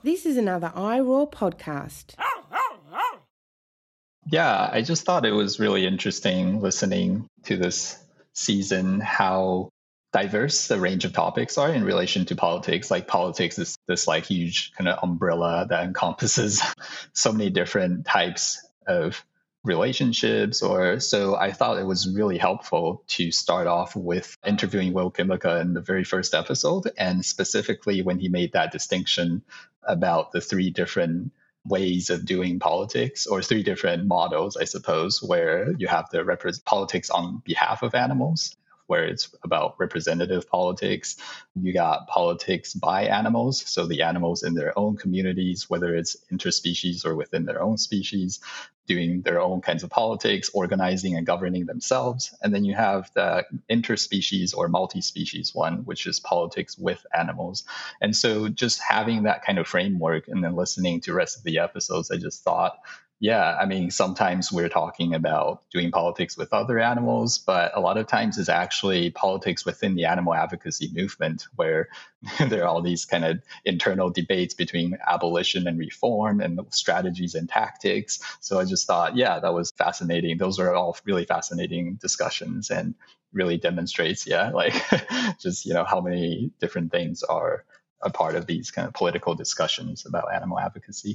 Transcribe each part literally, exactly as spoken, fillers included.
This is another iRaw podcast. Yeah, I just thought it was really interesting listening to this season, how diverse the range of topics are in relation to politics. Like politics is this like huge kind of umbrella that encompasses so many different types of relationships or so I thought it was really helpful to start off with interviewing Will Kimlicka in the very first episode, and specifically when he made that distinction about the three different ways of doing politics, or three different models, I suppose, where you have the repre- politics on behalf of animals, where it's about representative politics. You got politics by animals, so the animals in their own communities, whether it's interspecies or within their own species, doing their own kinds of politics, organizing and governing themselves. And then you have the interspecies or multi-species one, which is politics with animals. And so just having that kind of framework and then listening to the rest of the episodes, I just thought, yeah, I mean, sometimes we're talking about doing politics with other animals, but a lot of times it's actually politics within the animal advocacy movement, where there are all these kind of internal debates between abolition and reform and strategies and tactics. So I just thought, yeah, that was fascinating. Those are all really fascinating discussions and really demonstrates, yeah, like just, you know, how many different things are a part of these kind of political discussions about animal advocacy.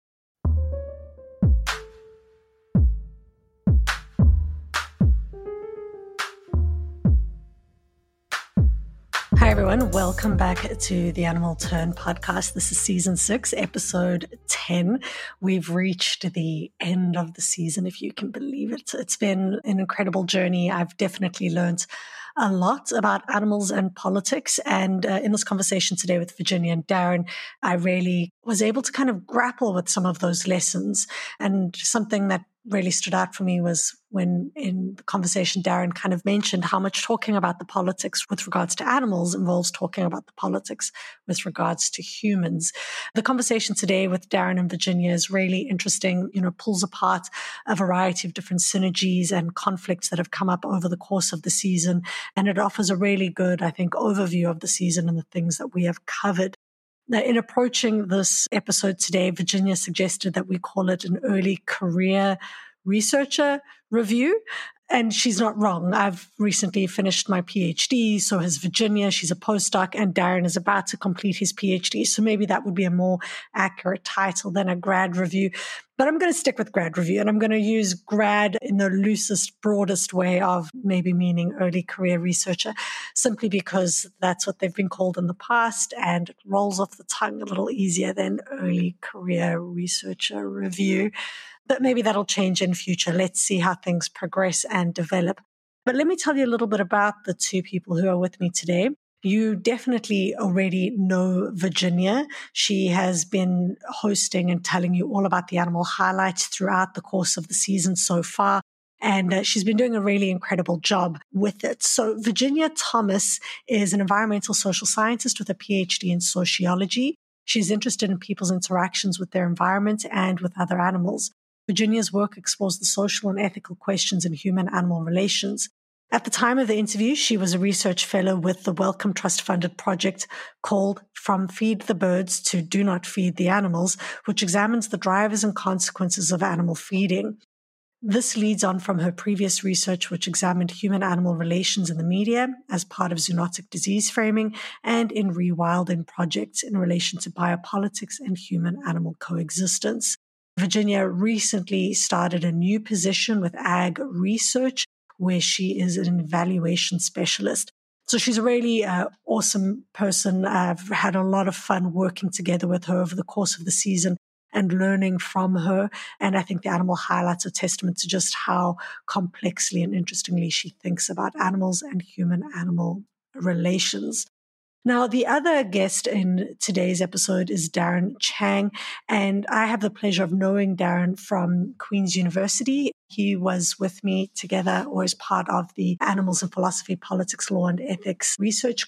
Hi, everyone. Welcome back to the Animal Turn podcast. This is season six, episode ten. We've reached the end of the season, if you can believe it. It's been an incredible journey. I've definitely learned a lot about animals and politics. And uh, in this conversation today with Virginia and Darren, I really was able to kind of grapple with some of those lessons. And something that really stood out for me was when in the conversation, Darren kind of mentioned how much talking about the politics with regards to animals involves talking about the politics with regards to humans. The conversation today with Darren and Virginia is really interesting, you know, pulls apart a variety of different synergies and conflicts that have come up over the course of the season. And it offers a really good, I think, overview of the season and the things that we have covered. Now, in approaching this episode today, Virginia suggested that we call it an early career researcher review. And she's not wrong. I've recently finished my PhD. So has Virginia. She's a postdoc, and Darren is about to complete his PhD. So maybe that would be a more accurate title than a grad review. But I'm going to stick with grad review, and I'm going to use grad in the loosest, broadest way of maybe meaning early career researcher, simply because that's what they've been called in the past, and it rolls off the tongue a little easier than early career researcher review. But maybe that'll change in future. Let's see how things progress and develop. But let me tell you a little bit about the two people who are with me today. You definitely already know Virginia. She has been hosting and telling you all about the animal highlights throughout the course of the season so far. And uh, she's been doing a really incredible job with it. So Virginia Thomas is an environmental social scientist with a PhD in sociology. She's interested in people's interactions with their environment and with other animals. Virginia's work explores the social and ethical questions in human-animal relations. At the time of the interview, she was a research fellow with the Wellcome Trust-funded project called From Feed the Birds to Do Not Feed the Animals, which examines the drivers and consequences of animal feeding. This leads on from her previous research, which examined human-animal relations in the media as part of zoonotic disease framing and in rewilding projects in relation to biopolitics and human-animal coexistence. Virginia recently started a new position with Ag Research, where she is an evaluation specialist. So she's a really uh, awesome person. I've had a lot of fun working together with her over the course of the season and learning from her. And I think the animal highlights are testament to just how complexly and interestingly she thinks about animals and human-animal relations. Now, the other guest in today's episode is Darren Chang, and I have the pleasure of knowing Darren from Queen's University. He was with me together or as part of the Animals in Philosophy, Politics, Law and Ethics research group.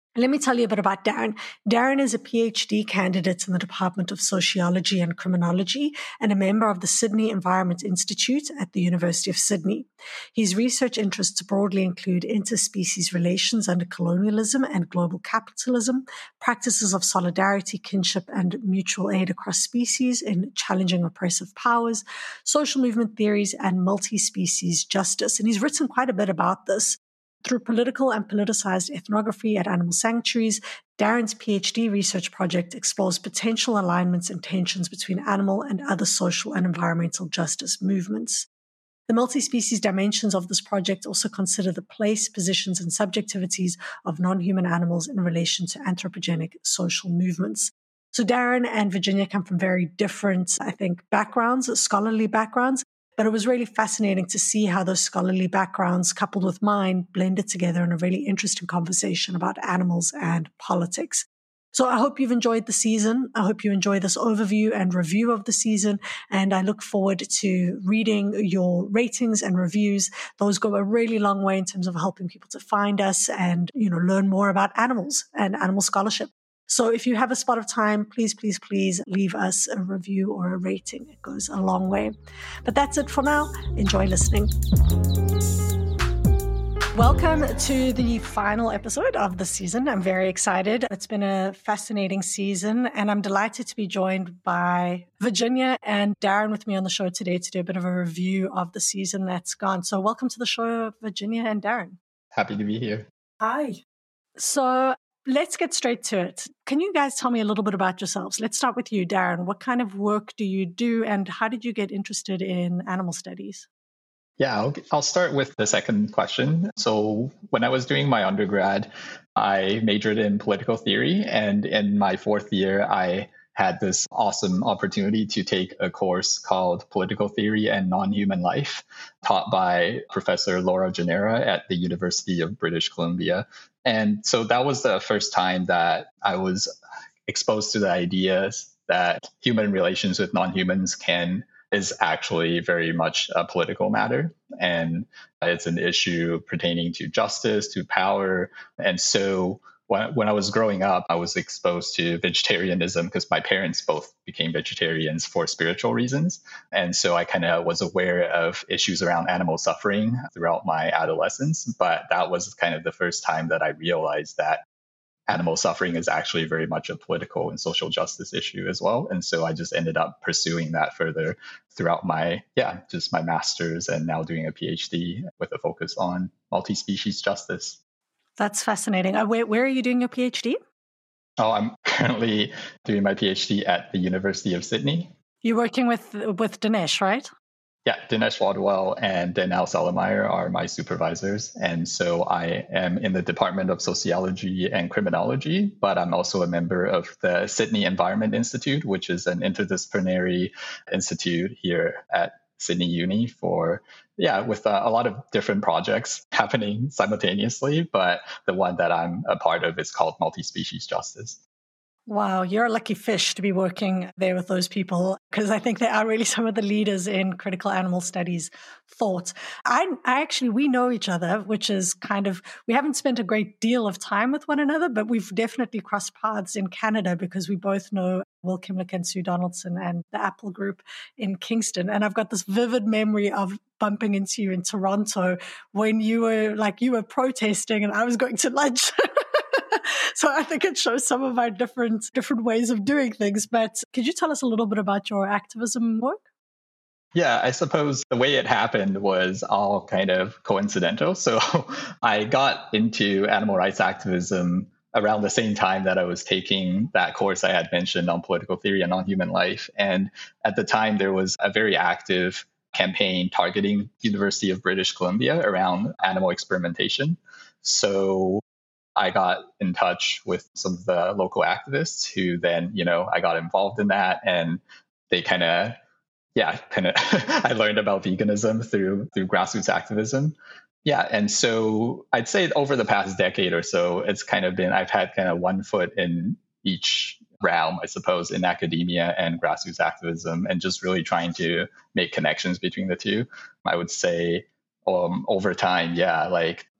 Let me tell you a bit about Darren. Darren is a PhD candidate in the Department of Sociology and Criminology and a member of the Sydney Environment Institute at the University of Sydney. His research interests broadly include interspecies relations under colonialism and global capitalism, practices of solidarity, kinship, and mutual aid across species in challenging oppressive powers, social movement theories, and multi-species justice. And he's written quite a bit about this. Through political and politicized ethnography at animal sanctuaries, Darren's PhD research project explores potential alignments and tensions between animal and other social and environmental justice movements. The multi-species dimensions of this project also consider the place, positions, and subjectivities of non-human animals in relation to anthropogenic social movements. So Darren and Virginia come from very different, I think, backgrounds, scholarly backgrounds. But it was really fascinating to see how those scholarly backgrounds, coupled with mine, blended together in a really interesting conversation about animals and politics. So I hope you've enjoyed the season. I hope you enjoy this overview and review of the season. And I look forward to reading your ratings and reviews. Those go a really long way in terms of helping people to find us and, you know, learn more about animals and animal scholarship. So if you have a spot of time, please, please, please leave us a review or a rating. It goes a long way. But that's it for now. Enjoy listening. Welcome to the final episode of the season. I'm very excited. It's been a fascinating season, and I'm delighted to be joined by Virginia and Darren with me on the show today to do a bit of a review of the season that's gone. So welcome to the show, Virginia and Darren. Happy to be here. Hi. So let's get straight to it. Can you guys tell me a little bit about yourselves? Let's start with you, Darren. What kind of work do you do, and how did you get interested in animal studies? Yeah, I'll, I'll start with the second question. So when I was doing my undergrad, I majored in political theory, and in my fourth year, I had this awesome opportunity to take a course called Political Theory and Non-Human Life, taught by Professor Laura Genera at the University of British Columbia. And so that was the first time that I was exposed to the ideas that human relations with non-humans can is actually very much a political matter. And it's an issue pertaining to justice, to power. And so when, when I was growing up, I was exposed to vegetarianism because my parents both became vegetarians for spiritual reasons. And so I kind of was aware of issues around animal suffering throughout my adolescence. But that was kind of the first time that I realized that animal suffering is actually very much a political and social justice issue as well. And so I just ended up pursuing that further throughout my, yeah, just my master's and now doing a PhD with a focus on multi-species justice. That's fascinating. Uh, where, where are you doing your PhD? Oh, I'm currently doing my PhD at the University of Sydney. You're working with with Dinesh, right? Yeah, Dinesh Wadwell and Danielle Salameyer are my supervisors. And so I am in the Department of Sociology and Criminology, but I'm also a member of the Sydney Environment Institute, which is an interdisciplinary institute here at Sydney Uni for, yeah, with uh, a lot of different projects happening simultaneously. But the one that I'm a part of is called Multi-Species Justice. Wow, you're a lucky fish to be working there with those people, because I think they are really some of the leaders in critical animal studies thought. I, I actually, we know each other, which is kind of, we haven't spent a great deal of time with one another, but we've definitely crossed paths in Canada because we both know Will Kimlick and Sue Donaldson and the Apple Group in Kingston. And I've got this vivid memory of bumping into you in Toronto when you were like, you were protesting and I was going to lunch. So I think it shows some of our different different ways of doing things. But could you tell us a little bit about your activism work? Yeah, I suppose the way it happened was all kind of coincidental. So I got into animal rights activism around the same time that I was taking that course I had mentioned on political theory and non-human life. And at the time, there was a very active campaign targeting University of British Columbia around animal experimentation. So I got in touch with some of the local activists who then, you know, I got involved in that, and they kind of, yeah, kind of, I learned about veganism through through grassroots activism. Yeah. And so I'd say over the past decade or so, it's kind of been, I've had kind of one foot in each realm, I suppose, in academia and grassroots activism, and just really trying to make connections between the two. I would say um, over time, yeah, like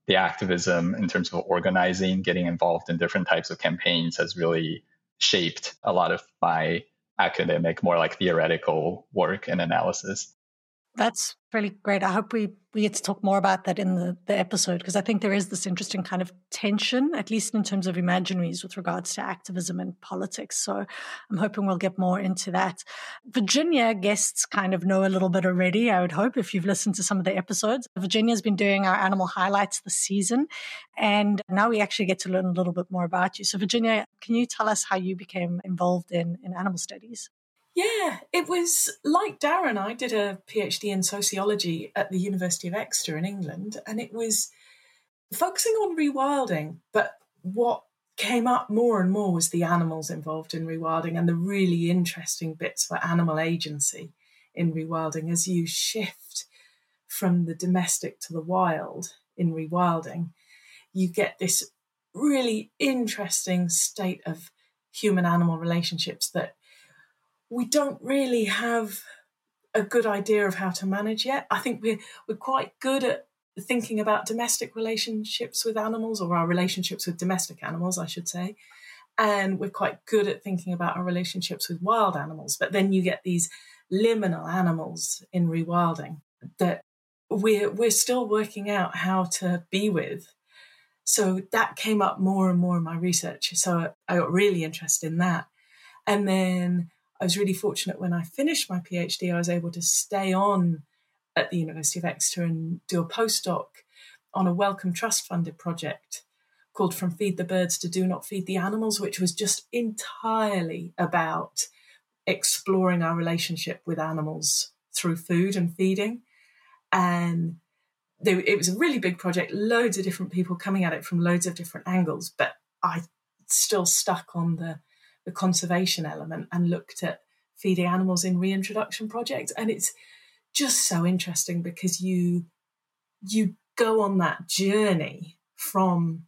the activism in terms of organizing, getting involved in different types of campaigns has really shaped a lot of my academic, more like theoretical work and analysis. That's really great. I hope we, we get to talk more about that in the, the episode, because I think there is this interesting kind of tension, at least in terms of imaginaries with regards to activism and politics. So I'm hoping we'll get more into that. Virginia guests kind of know a little bit already, I would hope, if you've listened to some of the episodes. Virginia's been doing our animal highlights this season, and now we actually get to learn a little bit more about you. So Virginia, can you tell us how you became involved in, in animal studies? Yeah, it was like Darren. I did a PhD in sociology at the University of Exeter in England, and it was focusing on rewilding. But what came up more and more was the animals involved in rewilding and the really interesting bits for animal agency in rewilding. As you shift from the domestic to the wild in rewilding, you get this really interesting state of human-animal relationships that we don't really have a good idea of how to manage yet. I think we're we're quite good at thinking about domestic relationships with animals, or our relationships with domestic animals, I should say. And we're quite good at thinking about our relationships with wild animals. But then you get these liminal animals in rewilding that we're we're still working out how to be with. So that came up more and more in my research. So I got really interested in that. And then I was really fortunate when I finished my PhD, I was able to stay on at the University of Exeter and do a postdoc on a Wellcome Trust funded project called From Feed the Birds to Do Not Feed the Animals, which was just entirely about exploring our relationship with animals through food and feeding. And they, it was a really big project, loads of different people coming at it from loads of different angles, but I still stuck on the the conservation element and looked at feeding animals in reintroduction projects. And it's just so interesting because you you go on that journey from,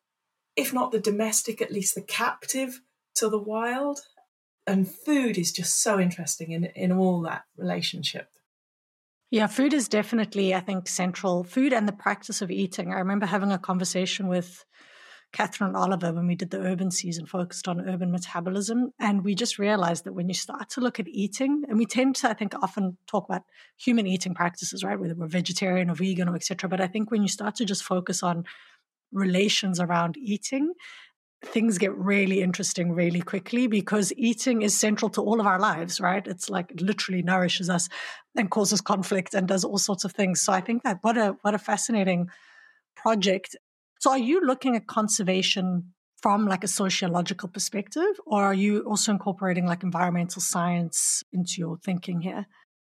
if not the domestic, at least the captive to the wild. And food is just so interesting in, in all that relationship. Yeah, food is definitely, I think, central. Food and the practice of eating. I remember having a conversation with Catherine Oliver when we did the urban season focused on urban metabolism. And we just realized that when you start to look at eating, and we tend to, I think, often talk about human eating practices, right? Whether we're vegetarian or vegan or et cetera. But I think when you start to just focus on relations around eating, things get really interesting really quickly, because eating is central to all of our lives, right? It's like it literally nourishes us and causes conflict and does all sorts of things. So I think that what a what a fascinating project. So are you looking at conservation from like a sociological perspective, or are you also incorporating like environmental science into your thinking here?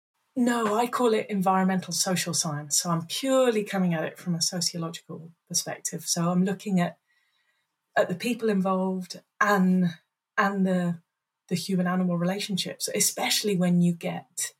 No, I call it environmental social science. So I'm purely coming at it from a sociological perspective. So I'm looking at at the people involved and and the the human-animal relationships, especially when you get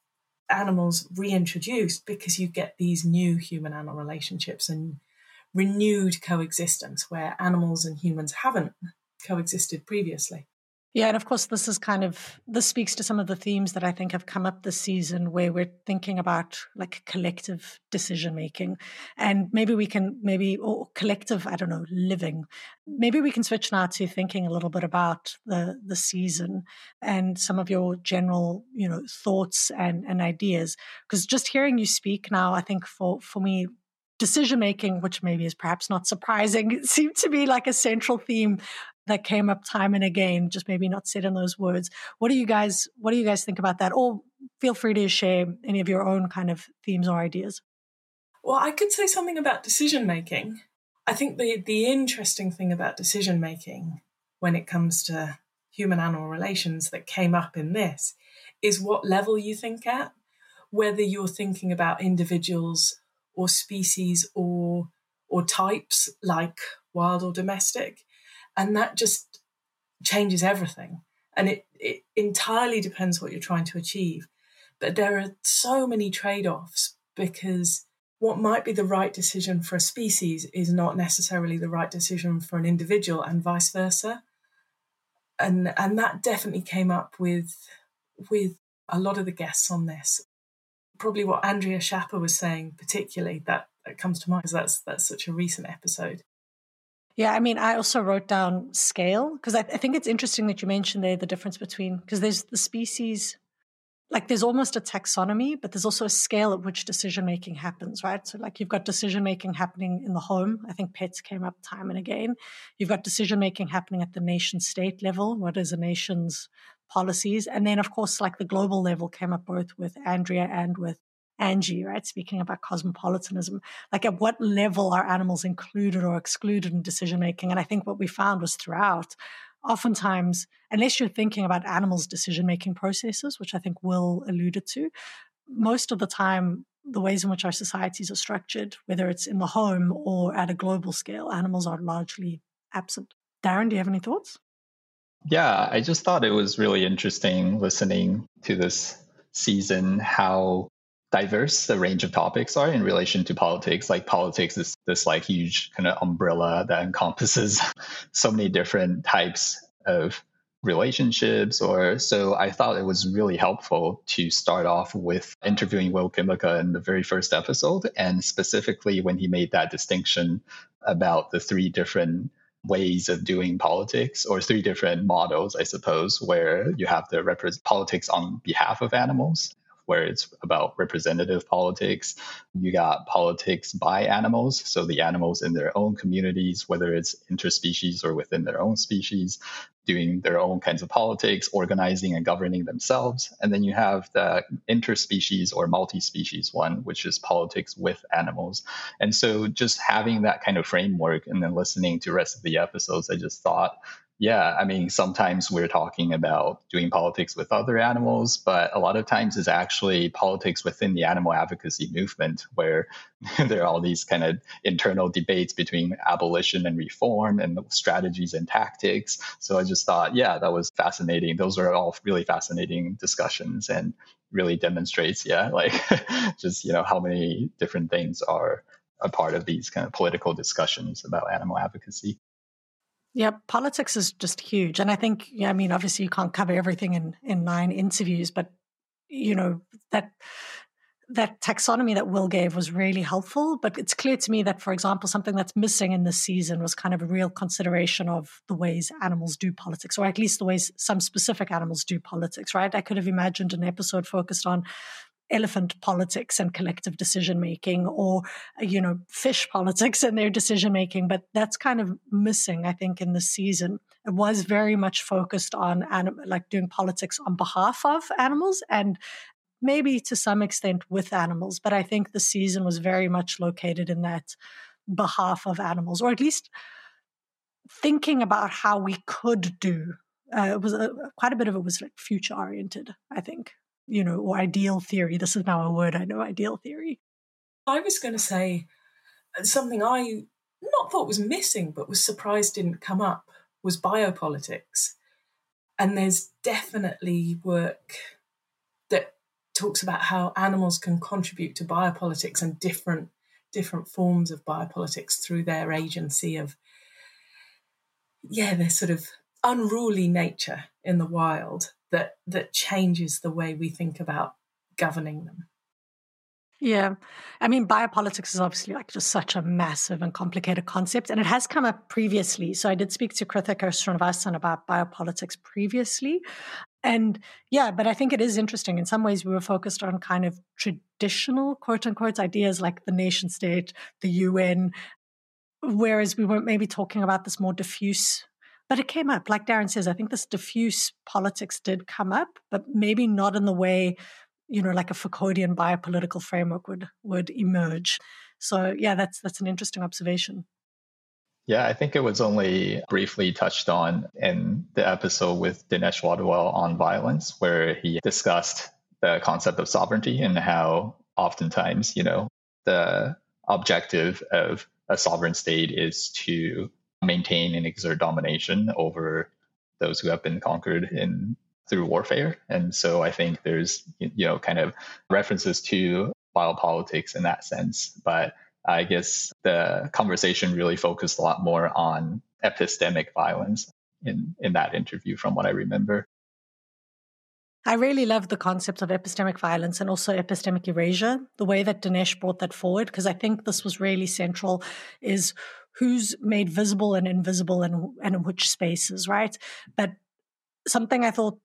animals reintroduced, because you get these new human-animal relationships and renewed coexistence where animals and humans haven't coexisted previously. Yeah, and of course, this is kind of, this speaks to some of the themes that I think have come up this season, where we're thinking about like collective decision making, and maybe we can maybe, or collective, I don't know, living. Maybe we can switch now to thinking a little bit about the the season and some of your general, you know, thoughts and, and ideas. Because just hearing you speak now, I think for, for me, decision-making, which maybe is perhaps not surprising, it seemed to be like a central theme that came up time and again, just maybe not said in those words. What do you guys, what do you guys think about that? Or feel free to share any of your own kind of themes or ideas. Well, I could say something about decision-making. I think the, the interesting thing about decision-making when it comes to human-animal relations that came up in this is what level you think at, whether you're thinking about individuals or species or or types like wild or domestic. And that just changes everything. And it, it entirely depends what you're trying to achieve. But there are so many trade-offs, because what might be the right decision for a species is not necessarily the right decision for an individual, and vice versa. And and that definitely came up with, with a lot of the guests on this. Probably what Andrea Schapper was saying particularly, that that comes to mind because that's that's such a recent episode. Yeah, I mean, I also wrote down scale because I, I think it's interesting that you mentioned there the difference between, because there's the species, like there's almost a taxonomy, but there's also a scale at which decision-making happens, right? So like you've got decision-making happening in the home. I think pets came up time and again. You've got decision-making happening at the nation-state level. What is a nation's policies? And then, of course, like the global level came up both with Andrea and with Angie, right? Speaking about cosmopolitanism, like at what level are animals included or excluded in decision-making? And I think what we found was throughout, oftentimes, unless you're thinking about animals' decision-making processes, which I think Will alluded to, most of the time, the ways in which our societies are structured, whether it's in the home or at a global scale, animals are largely absent. Darren, do you have any thoughts? Yeah, I just thought it was really interesting listening to this season, how diverse the range of topics are in relation to politics. Like politics is this like huge kind of umbrella that encompasses so many different types of relationships. Or so I thought it was really helpful to start off with interviewing Will Kimlicka in the very first episode, and specifically when he made that distinction about the three different ways of doing politics, or three different models, I suppose, where you have the rep- politics on behalf of animals, where it's about representative politics. You got politics by animals, so the animals in their own communities, whether it's interspecies or within their own species, doing their own kinds of politics, organizing and governing themselves. And then you have the interspecies or multi-species one, which is politics with animals. And so just having that kind of framework and then listening to the rest of the episodes, I just thought, yeah, I mean, sometimes we're talking about doing politics with other animals, but a lot of times it's actually politics within the animal advocacy movement, where there are all these kind of internal debates between abolition and reform and strategies and tactics. So I just thought, yeah, that was fascinating. Those are all really fascinating discussions, and really demonstrates, yeah, like just, you know, how many different things are a part of these kind of political discussions about animal advocacy. Yeah, politics is just huge. And I think, yeah, I mean, obviously you can't cover everything in, in nine interviews, but, you know, that that taxonomy that Will gave was really helpful. But it's clear to me that, for example, something that's missing in this season was kind of a real consideration of the ways animals do politics, or at least the ways some specific animals do politics, right? I could have imagined an episode focused on elephant politics and collective decision-making, or, you know, fish politics and their decision-making. But that's kind of missing, I think, in this season. It was very much focused on anim- like doing politics on behalf of animals, and maybe to some extent with animals. But I think the season was very much located in that behalf of animals, or at least thinking about how we could do. Uh, it was a, quite a bit of it was like future-oriented, I think. You know, or ideal theory. This is now a word I know, ideal theory. I was going to say something I not thought was missing, but was surprised didn't come up, was biopolitics. And there's definitely work that talks about how animals can contribute to biopolitics and different different forms of biopolitics through their agency of, yeah, their sort of unruly nature in the wild that that changes the way we think about governing them. Yeah. I mean, biopolitics is obviously like just such a massive and complicated concept, and it has come up previously. So I did speak to Krithika Srinivasan about biopolitics previously. And yeah, but I think it is interesting. In some ways, we were focused on kind of traditional, quote unquote, ideas like the nation state, the U N, whereas we weren't maybe talking about this more diffuse. But it came up, like Darren says, I think this diffuse politics did come up, but maybe not in the way, you know, like a Foucauldian biopolitical framework would would emerge. So yeah, that's that's an interesting observation. Yeah, I think it was only briefly touched on in the episode with Dinesh Wadhwal on violence, where he discussed the concept of sovereignty and how oftentimes, you know, the objective of a sovereign state is to maintain and exert domination over those who have been conquered in through warfare. And so I think there's, you know, kind of references to biopolitics in that sense. But I guess the conversation really focused a lot more on epistemic violence in, in that interview, from what I remember. I really love the concept of epistemic violence and also epistemic erasure, the way that Dinesh brought that forward, because I think this was really central, is who's made visible and invisible and, and in which spaces, right? But something I thought,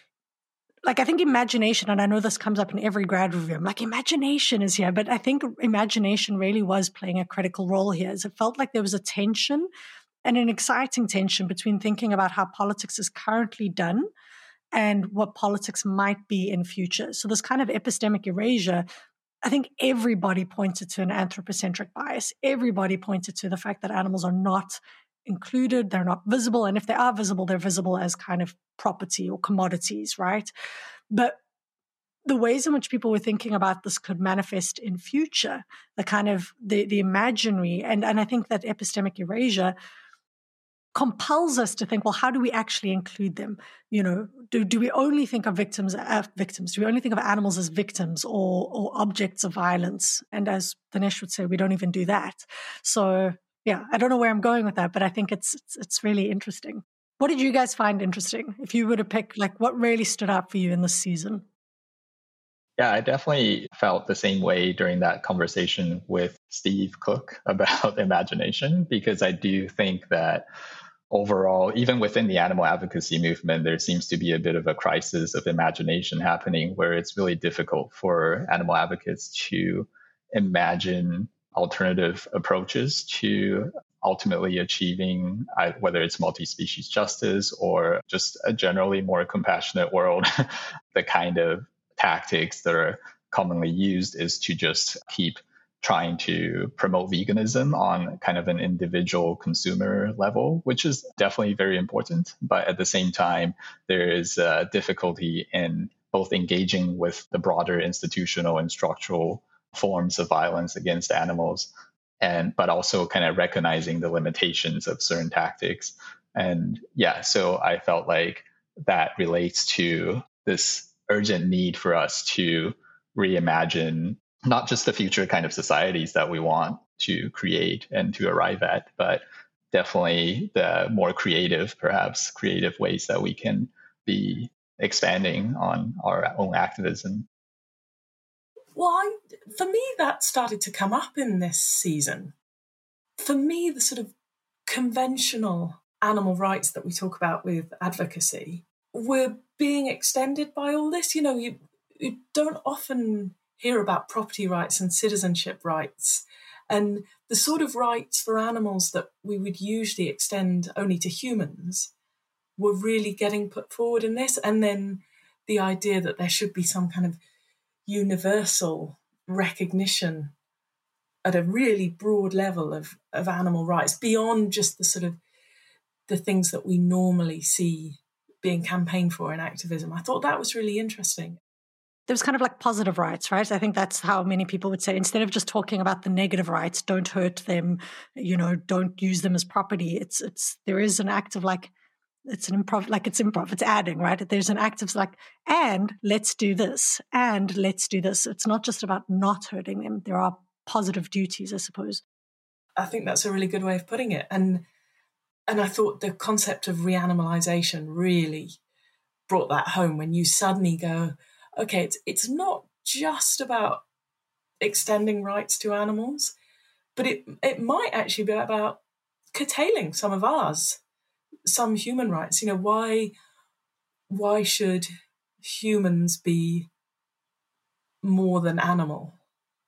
like, I think imagination, and I know this comes up in every grad review, I'm like, imagination is here, but I think imagination really was playing a critical role here, as it felt like there was a tension and an exciting tension between thinking about how politics is currently done and what politics might be in future. So this kind of epistemic erasure, I think everybody pointed to an anthropocentric bias. Everybody pointed to the fact that animals are not included, they're not visible, and if they are visible, they're visible as kind of property or commodities, right? But the ways in which people were thinking about this could manifest in future, the kind of the, the imaginary, and, and I think that epistemic erasure compels us to think, well, how do we actually include them? You know, do, do we only think of victims as victims? Do we only think of animals as victims or, or objects of violence? And as Dinesh would say, we don't even do that. So yeah, I don't know where I'm going with that, but I think it's, it's, it's really interesting. What did you guys find interesting? If you were to pick, like, what really stood out for you in this season? Yeah, I definitely felt the same way during that conversation with Steve Cook about imagination, because I do think that overall, even within the animal advocacy movement, there seems to be a bit of a crisis of imagination happening where it's really difficult for animal advocates to imagine alternative approaches to ultimately achieving, whether it's multi-species justice or just a generally more compassionate world. The kind of tactics that are commonly used is to just keep trying to promote veganism on kind of an individual consumer level, which is definitely very important. But at the same time, there is a difficulty in both engaging with the broader institutional and structural forms of violence against animals, and but also kind of recognizing the limitations of certain tactics. And yeah, so I felt like that relates to this urgent need for us to reimagine not just the future kind of societies that we want to create and to arrive at, but definitely the more creative, perhaps creative ways that we can be expanding on our own activism. Well, I, for me, that started to come up in this season. For me, the sort of conventional animal rights that we talk about with advocacy were being extended by all this. You know, you, you don't often hear about property rights and citizenship rights, and the sort of rights for animals that we would usually extend only to humans were really getting put forward in this. And then the idea that there should be some kind of universal recognition at a really broad level of, of animal rights beyond just the sort of the things that we normally see being campaigned for in activism. I thought that was really interesting. There's kind of like positive rights, right? I think that's how many people would say, instead of just talking about the negative rights, don't hurt them, you know, don't use them as property. It's, it's, there is an act of like, it's an improv, like it's improv, it's adding, right? There's an act of like, and let's do this, and let's do this. It's not just about not hurting them. There are positive duties, I suppose. I think that's a really good way of putting it. And, and I thought the concept of reanimalization really brought that home when you suddenly go, okay, it's it's not just about extending rights to animals, but it it might actually be about curtailing some of ours, some human rights. You know, why why should humans be more than animal?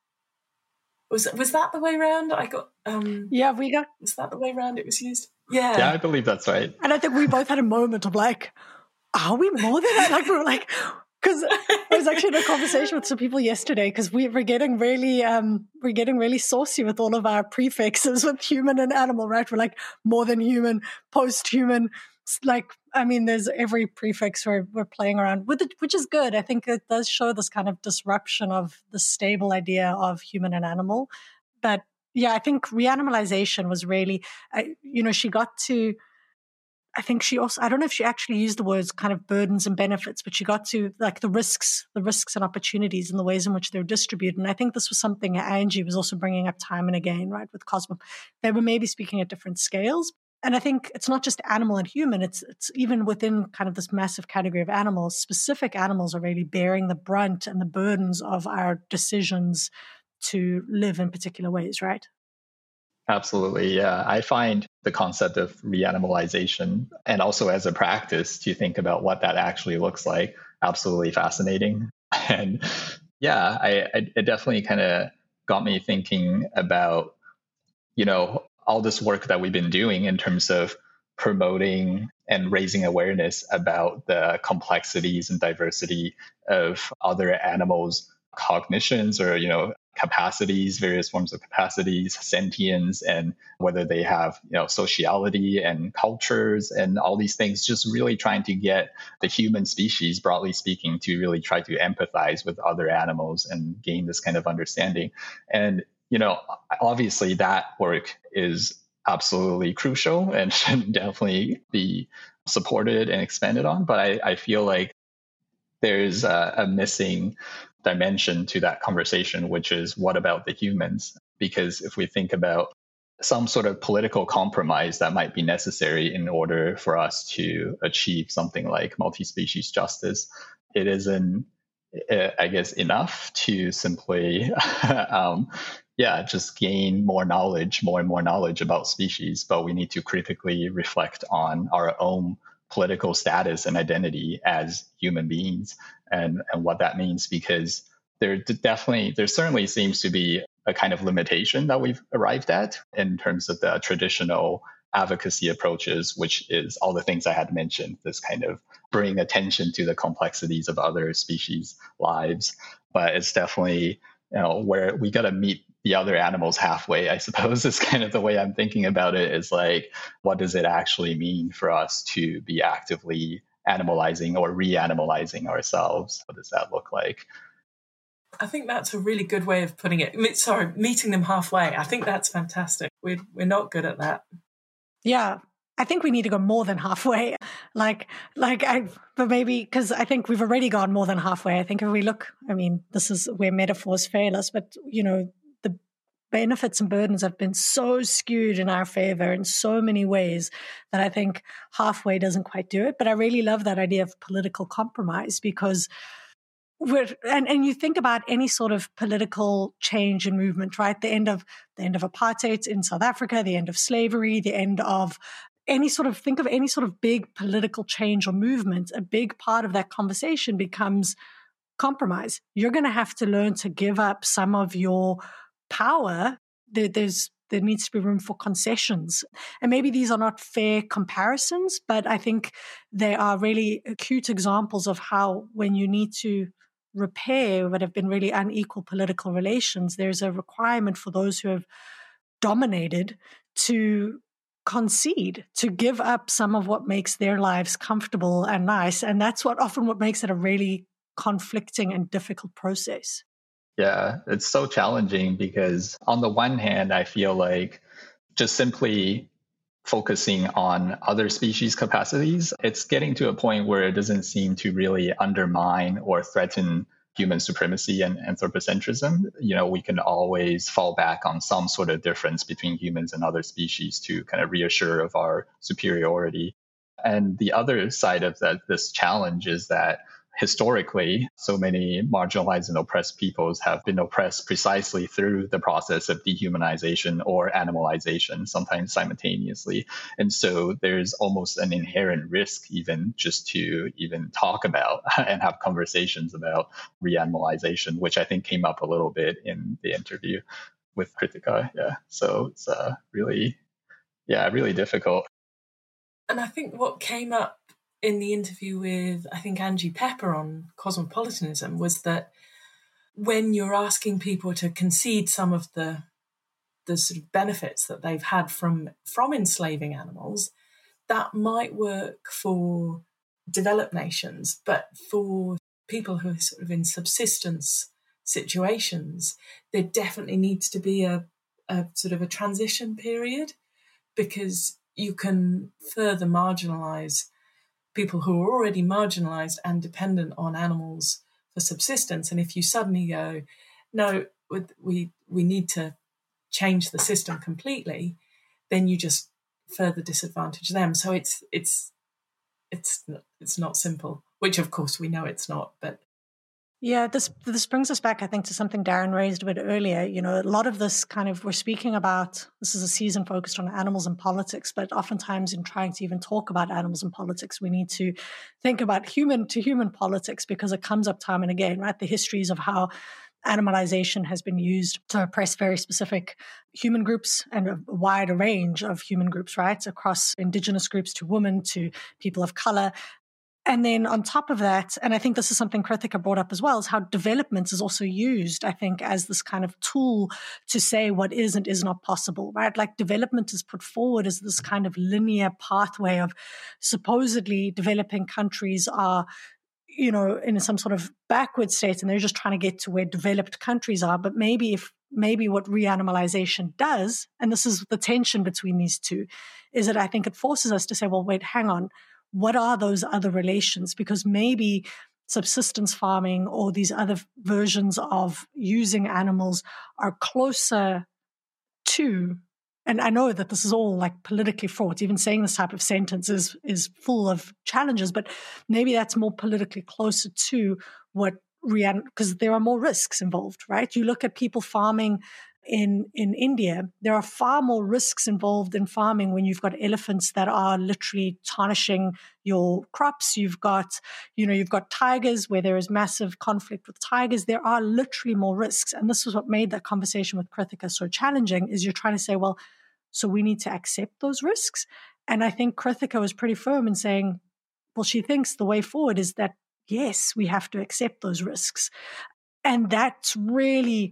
Was was that the way around? I got um yeah, we got was that the way around it was used? Yeah, yeah, I believe that's right. And I think we both had a moment of like, are we more than that? Like we were like. Because I was actually in a conversation with some people yesterday because we, we're getting really um, we're getting really saucy with all of our prefixes with human and animal, right? We're like more than human, post-human. Like, I mean, there's every prefix we're, we're playing around with it, which is good. I think it does show this kind of disruption of the stable idea of human and animal. But yeah, I think reanimalization was really, uh, you know, she got to... I think she also, I don't know if she actually used the words kind of burdens and benefits, but she got to like the risks, the risks and opportunities and the ways in which they're distributed. And I think this was something Angie was also bringing up time and again, right, with Cosmo. They were maybe speaking at different scales, And I think it's not just animal and human, it's it's even within kind of this massive category of animals, specific animals are really bearing the brunt and the burdens of our decisions to live in particular ways, right? Absolutely, yeah. I find the concept of reanimalization and also as a practice to think about what that actually looks like absolutely fascinating. And yeah, I, I it definitely kind of got me thinking about, you know, all this work that we've been doing in terms of promoting and raising awareness about the complexities and diversity of other animals' cognitions or, you know, capacities, various forms of capacities, sentience, and whether they have, you know, sociality and cultures and all these things, just really trying to get the human species, broadly speaking, to really try to empathize with other animals and gain this kind of understanding. And, you know, obviously that work is absolutely crucial and should definitely be supported and expanded on. But I, I feel like there's a, a missing dimension to that conversation, which is what about the humans? Because if we think about some sort of political compromise that might be necessary in order for us to achieve something like multi-species justice, it isn't, I guess, enough to simply, um, yeah, just gain more knowledge, more and more knowledge about species, but we need to critically reflect on our own political status and identity as human beings and, and what that means, because there definitely, there certainly seems to be a kind of limitation that we've arrived at in terms of the traditional advocacy approaches, which is all the things I had mentioned, this kind of bring attention to the complexities of other species' lives. But it's definitely, you know, where we got to meet the other animals halfway, I suppose, is kind of the way I'm thinking about it, is like, what does it actually mean for us to be actively animalizing or reanimalizing ourselves? What does that look like? I think that's a really good way of putting it. Sorry, meeting them halfway. I think that's fantastic. We're, we're not good at that. Yeah. I think we need to go more than halfway. Like, like I, but maybe, because I think we've already gone more than halfway. I think if we look, I mean, this is where metaphors fail us, but, you know, the benefits and burdens have been so skewed in our favor in so many ways that I think halfway doesn't quite do it. But I really love that idea of political compromise, because we're, and, and you think about any sort of political change and movement, right? The end of the end of apartheid in South Africa, the end of slavery, the end of any sort of, think of any sort of big political change or movement, a big part of that conversation becomes compromise. You're going to have to learn to give up some of your power. There, there's there needs to be room for concessions. And maybe these are not fair comparisons, but I think they are really acute examples of how, when you need to repair what have been really unequal political relations, there's a requirement for those who have dominated to concede, to give up some of what makes their lives comfortable and nice. And that's what often what makes it a really conflicting and difficult process. Yeah, it's so challenging because on the one hand, I feel like just simply focusing on other species' capacities, it's getting to a point where it doesn't seem to really undermine or threaten human supremacy and anthropocentrism. You know, we can always fall back on some sort of difference between humans and other species to kind of reassure of our superiority. And the other side of that, this challenge is that historically, so many marginalized and oppressed peoples have been oppressed precisely through the process of dehumanization or animalization, sometimes simultaneously. And so there's almost an inherent risk even just to even talk about and have conversations about reanimalization, which I think came up a little bit in the interview with Kritika. Yeah, so it's uh, really, yeah, really difficult. And I think what came up in the interview with, I think, Angie Pepper on cosmopolitanism was that when you're asking people to concede some of the the sort of benefits that they've had from from enslaving animals, that might work for developed nations, but for people who are sort of in subsistence situations, there definitely needs to be a, a sort of a transition period, because you can further marginalize people who are already marginalized and dependent on animals for subsistence. And if you suddenly go, no, we we need to change the system completely, then you just further disadvantage them. So it's it's it's it's not simple, which of course we know it's not, but. Yeah, this this brings us back, I think, to something Darren raised a bit earlier. You know, a lot of this kind of, we're speaking about, this is a season focused on animals and politics, but oftentimes in trying to even talk about animals and politics, we need to think about human to human politics, because it comes up time and again, right? The histories of how animalization has been used to oppress very specific human groups and a wider range of human groups, right? Across indigenous groups to women to people of color. And then on top of that, and I think this is something Krithika brought up as well, is how development is also used, I think, as this kind of tool to say what is and is not possible, right? Like development is put forward as this kind of linear pathway of supposedly developing countries are, you know, in some sort of backward state, and they're just trying to get to where developed countries are. But maybe if maybe what reanimalization does, and this is the tension between these two, is that I think it forces us to say, well, wait, hang on. What are those other relations? Because maybe subsistence farming or these other versions of using animals are closer to, and I know that this is all like politically fraught, even saying this type of sentence is, is full of challenges, but maybe that's more politically closer to what, because there are more risks involved, right? You look at people farming in in India, there are far more risks involved in farming when you've got elephants that are literally tarnishing your crops. You've got, you know, you've got tigers where there is massive conflict with tigers. There are literally more risks. And this is what made that conversation with Krithika so challenging, is you're trying to say, well, so we need to accept those risks. And I think Krithika was pretty firm in saying, well, she thinks the way forward is that, yes, we have to accept those risks. And that's really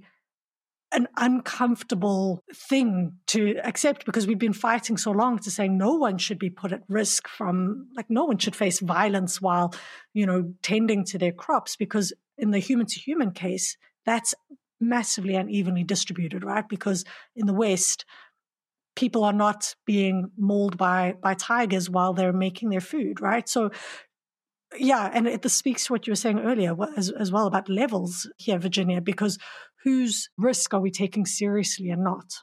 an uncomfortable thing to accept, because we've been fighting so long to say no one should be put at risk from, like, no one should face violence while, you know, tending to their crops, because in the human to human case, that's massively unevenly distributed, right? Because in the West, people are not being mauled by, by tigers while they're making their food, right? So yeah, and it, this speaks to what you were saying earlier as, as well about levels here, Virginia, because whose risk are we taking seriously and not?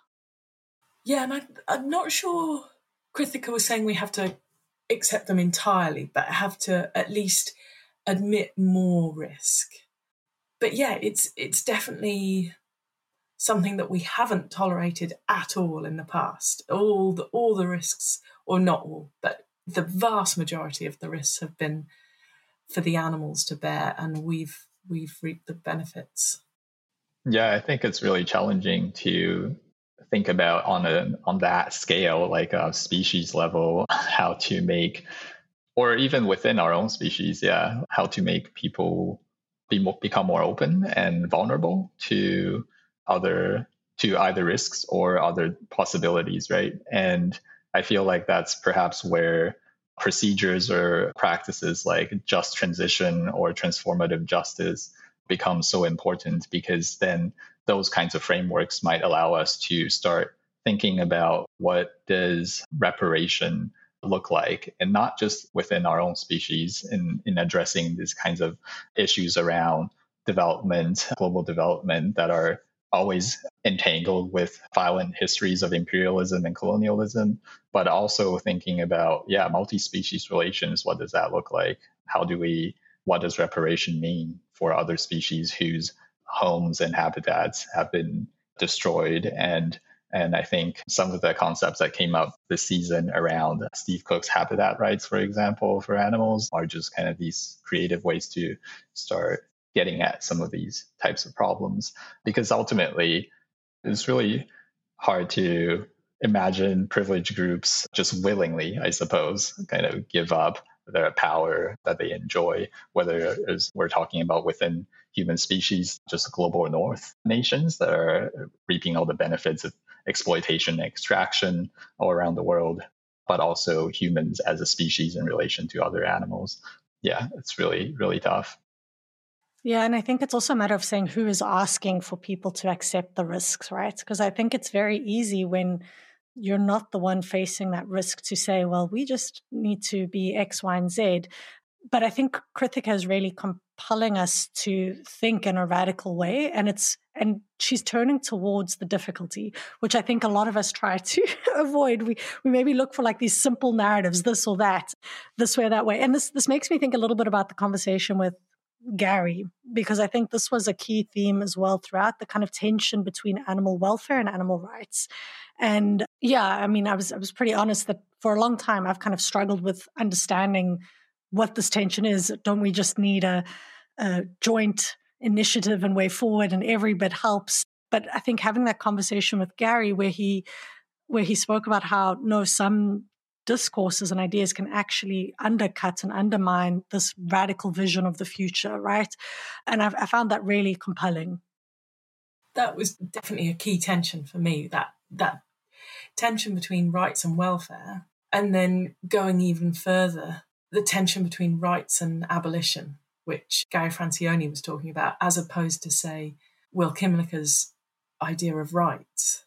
Yeah, and I, I'm not sure Krithika was saying we have to accept them entirely, but have to at least admit more risk. But yeah, it's it's definitely something that we haven't tolerated at all in the past. All the all the risks, or not all, but the vast majority of the risks have been for the animals to bear, and we've we've reaped the benefits. Yeah, I think it's really challenging to think about on a on that scale, like a species level, how to make, or even within our own species, yeah, how to make people be more, become more open and vulnerable to other to either risks or other possibilities, right? And I feel like that's perhaps where procedures or practices like just transition or transformative justice become so important, because then those kinds of frameworks might allow us to start thinking about what does reparation look like, and not just within our own species in, in addressing these kinds of issues around development, global development, that are always entangled with violent histories of imperialism and colonialism, but also thinking about, yeah, multi-species relations. What does that look like? How do we, what does reparation mean for other species whose homes and habitats have been destroyed? And and I think some of the concepts that came up this season around Steve Cook's habitat rights, for example, for animals, are just kind of these creative ways to start getting at some of these types of problems. Because ultimately, it's really hard to imagine privileged groups just willingly, I suppose, kind of give up their power that they enjoy, whether as we're talking about within human species, just global north nations that are reaping all the benefits of exploitation and extraction all around the world, but also humans as a species in relation to other animals. Yeah, it's really, really tough. Yeah, and I think it's also a matter of saying who is asking for people to accept the risks, right? Because I think it's very easy when you're not the one facing that risk to say, well, we just need to be X, Y, and Z. But I think Krithika has really compelling us to think in a radical way. And it's and she's turning towards the difficulty, which I think a lot of us try to avoid. We we maybe look for like these simple narratives, this or that, this way or that way. And this this makes me think a little bit about the conversation with Gary, because I think this was a key theme as well throughout, the kind of tension between animal welfare and animal rights. And yeah, I mean, I was I was pretty honest that for a long time I've kind of struggled with understanding what this tension is. Don't we just need a, a joint initiative and way forward, and every bit helps? But I think having that conversation with Gary, where he where he spoke about how no, some discourses and ideas can actually undercut and undermine this radical vision of the future, right? And I've, I found that really compelling. That was definitely a key tension for me, that that tension between rights and welfare, and then going even further, the tension between rights and abolition, which Gary Francione was talking about, as opposed to, say, Will Kymlicka's idea of rights.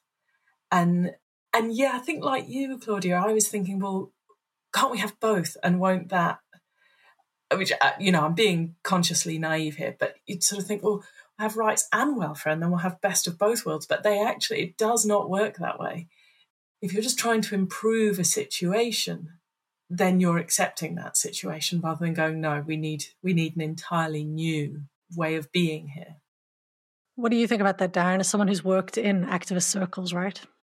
And And yeah, I think like you, Claudia, I was thinking, well, can't we have both? And won't that, which, you know, I'm being consciously naive here, but you'd sort of think, well, I have rights and welfare, and then we'll have best of both worlds. But they actually, it does not work that way. If you're just trying to improve a situation, then you're accepting that situation rather than going, no, we need we need an entirely new way of being here. What do you think about that, Darren, as someone who's worked in activist circles, right?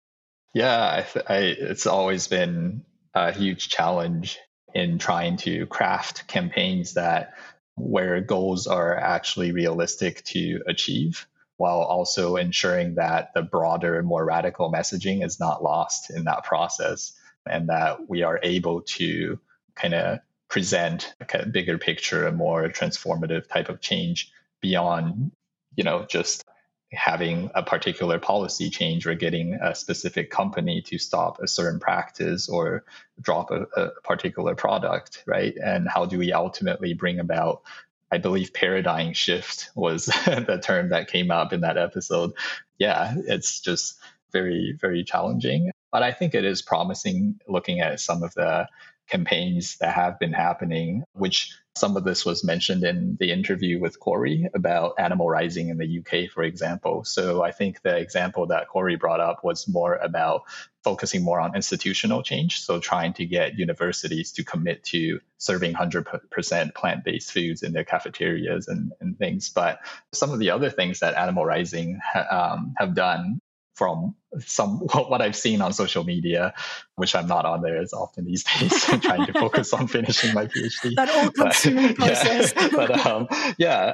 Yeah, I th- I, it's always been a huge challenge in trying to craft campaigns that where goals are actually realistic to achieve, while also ensuring that the broader, more radical messaging is not lost in that process, and that we are able to kind of present a kind of bigger picture, a more transformative type of change beyond, you know, just having a particular policy change or getting a specific company to stop a certain practice or drop a, a particular product, right? And how do we ultimately bring about, I believe paradigm shift was the term that came up in that episode. Yeah, it's just very, very challenging. But I think it is promising looking at some of the campaigns that have been happening, which some of this was mentioned in the interview with Corey about Animal Rising in the U K, for example. So I think the example that Corey brought up was more about focusing more on institutional change. So trying to get universities to commit to serving one hundred percent plant-based foods in their cafeterias and, and things. But some of the other things that Animal Rising ha- um, have done, from some what I've seen on social media, which I'm not on there as often these days, I'm trying to focus on finishing my PhD. That all-consuming process. Yeah, but um, yeah,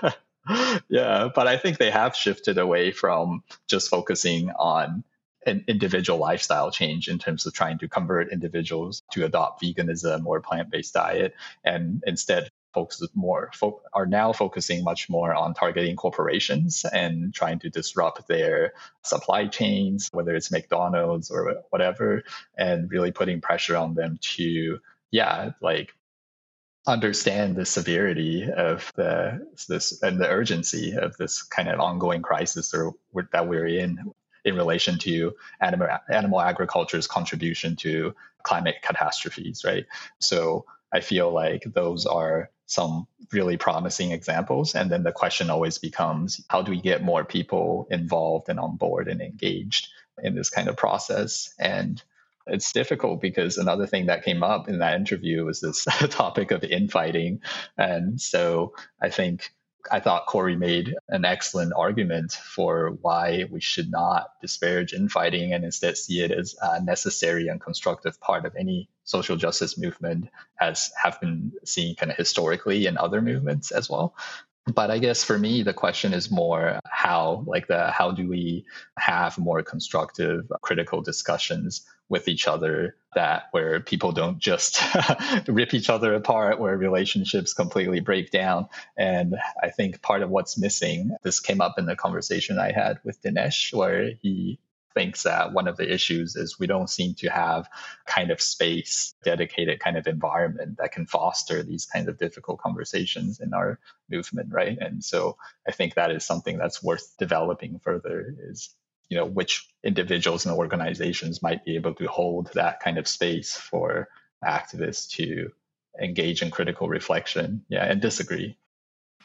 yeah. But I think they have shifted away from just focusing on an individual lifestyle change in terms of trying to convert individuals to adopt veganism or plant-based diet, and instead folks more fo- are now focusing much more on targeting corporations and trying to disrupt their supply chains, whether it's McDonald's or whatever, and really putting pressure on them to, yeah, like understand the severity of the this and the urgency of this kind of ongoing crisis or that we're in in relation to animal animal agriculture's contribution to climate catastrophes, right? So I feel like those are some really promising examples. And then the question always becomes, how do we get more people involved and on board and engaged in this kind of process? And it's difficult because another thing that came up in that interview was this topic of infighting. And so I think I thought Corey made an excellent argument for why we should not disparage infighting and instead see it as a necessary and constructive part of any social justice movement, as have been seen kind of historically in other movements as well. But I guess for me, the question is more how, like the how do we have more constructive, critical discussions with each other that where people don't just rip each other apart, where relationships completely break down. And I think part of what's missing, this came up in the conversation I had with Dinesh, where he thinks that one of the issues is we don't seem to have kind of space, dedicated kind of environment that can foster these kinds of difficult conversations in our movement, right? And so I think that is something that's worth developing further, is, you know, which individuals and organizations might be able to hold that kind of space for activists to engage in critical reflection, yeah, and disagree.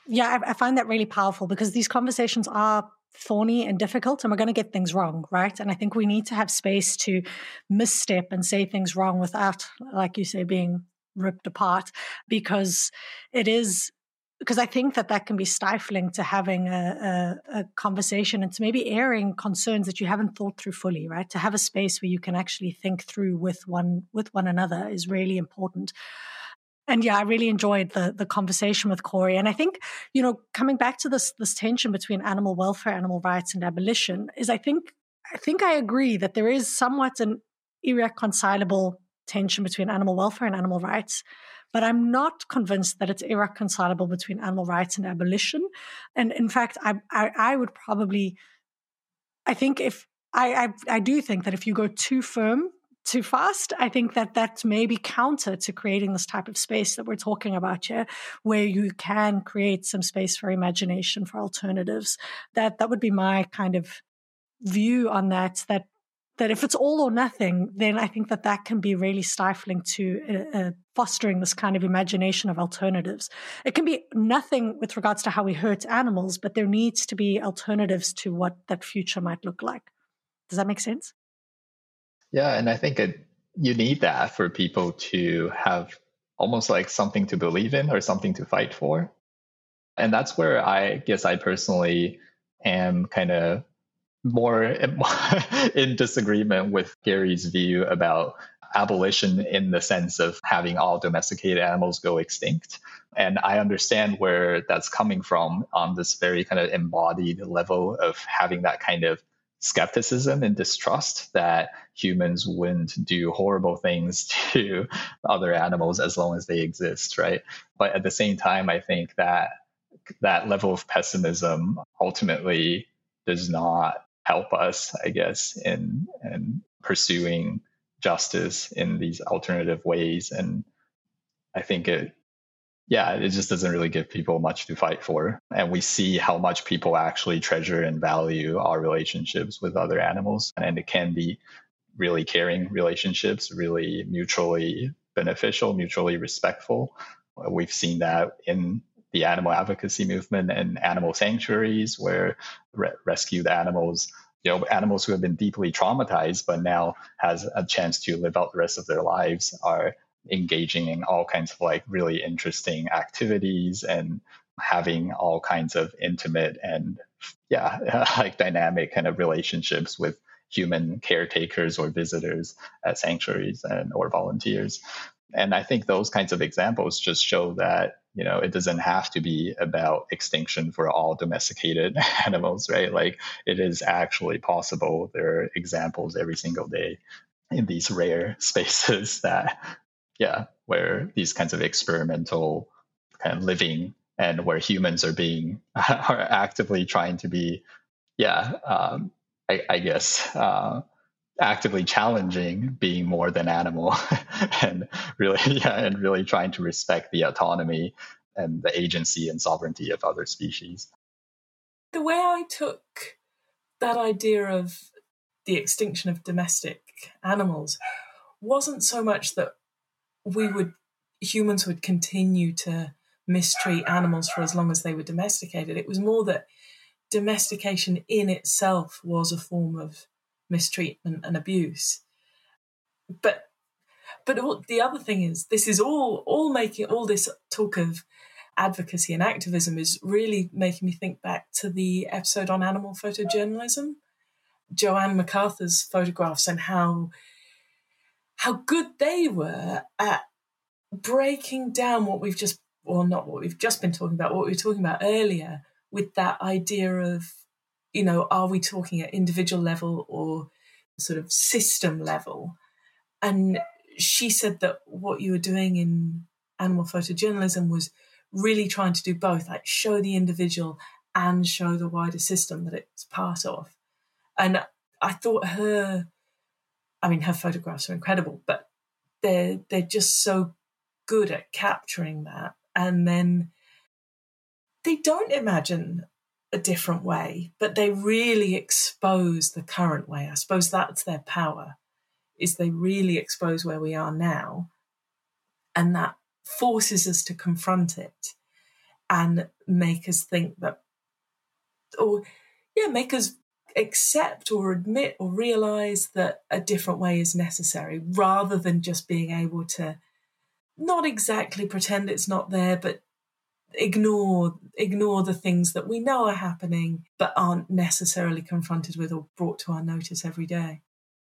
Yeah, I, I find that really powerful because these conversations are thorny and difficult, and we're going to get things wrong, right? And I think we need to have space to misstep and say things wrong without, like you say, being ripped apart, because it is, because I think that that can be stifling to having a, a, a conversation and to maybe airing concerns that you haven't thought through fully, right? To have a space where you can actually think through with one with one another is really important. And yeah, I really enjoyed the the conversation with Corey. And I think, you know, coming back to this this tension between animal welfare, animal rights, and abolition is, I think, I think I agree that there is somewhat an irreconcilable tension between animal welfare and animal rights, but I'm not convinced that it's irreconcilable between animal rights and abolition. And in fact, I I, I would probably, I think if I, I I do think that if you go too firm too fast, I think that that may be counter to creating this type of space that we're talking about here, where you can create some space for imagination, for alternatives. That that would be my kind of view on that, that that if it's all or nothing, then I think that that can be really stifling to uh, uh, fostering this kind of imagination of alternatives. It can be nothing with regards to how we hurt animals, but there needs to be alternatives to what that future might look like. Does that make sense? Yeah, and I think it, you need that for people to have almost like something to believe in or something to fight for. And that's where I guess I personally am kind of more in disagreement with Gary's view about abolition in the sense of having all domesticated animals go extinct. And I understand where that's coming from on this very kind of embodied level of having that kind of skepticism and distrust that humans wouldn't do horrible things to other animals as long as they exist, right? But at the same time, I think that that level of pessimism ultimately does not help us, I guess, in, in pursuing justice in these alternative ways. And I think it Yeah, it just doesn't really give people much to fight for. And we see how much people actually treasure and value our relationships with other animals. And it can be really caring relationships, really mutually beneficial, mutually respectful. We've seen that in the animal advocacy movement and animal sanctuaries where re- rescued animals, you know, animals who have been deeply traumatized, but now has a chance to live out the rest of their lives, are engaging in all kinds of like really interesting activities and having all kinds of intimate and yeah, like dynamic kind of relationships with human caretakers or visitors at sanctuaries and or volunteers. And I think those kinds of examples just show that, you know, it doesn't have to be about extinction for all domesticated animals, right? Like it is actually possible. There are examples every single day in these rare spaces that yeah, where these kinds of experimental kind of living and where humans are being are actively trying to be, yeah, um, I, I guess, uh, actively challenging being more than animal and really, yeah, and really trying to respect the autonomy and the agency and sovereignty of other species. The way I took that idea of the extinction of domestic animals wasn't so much that we would, humans would continue to mistreat animals for as long as they were domesticated. It was more that domestication in itself was a form of mistreatment and abuse. But but all, the other thing is, this is all all making all this talk of advocacy and activism is really making me think back to the episode on animal photojournalism, Joanne MacArthur's photographs, and how how good they were at breaking down what we've just, or not what we've just been talking about, what we were talking about earlier, with that idea of, you know, are we talking at individual level or sort of system level? And she said that what you were doing in animal photojournalism was really trying to do both, like show the individual and show the wider system that it's part of. And I thought her, I mean, her photographs are incredible, but they're they're just so good at capturing that. And then they don't imagine a different way, but they really expose the current way. I suppose that's their power, is they really expose where we are now, and that forces us to confront it. and make us think that, or yeah, make us accept or admit or realise that a different way is necessary, rather than just being able to not exactly pretend it's not there, but ignore ignore the things that we know are happening but aren't necessarily confronted with or brought to our notice every day.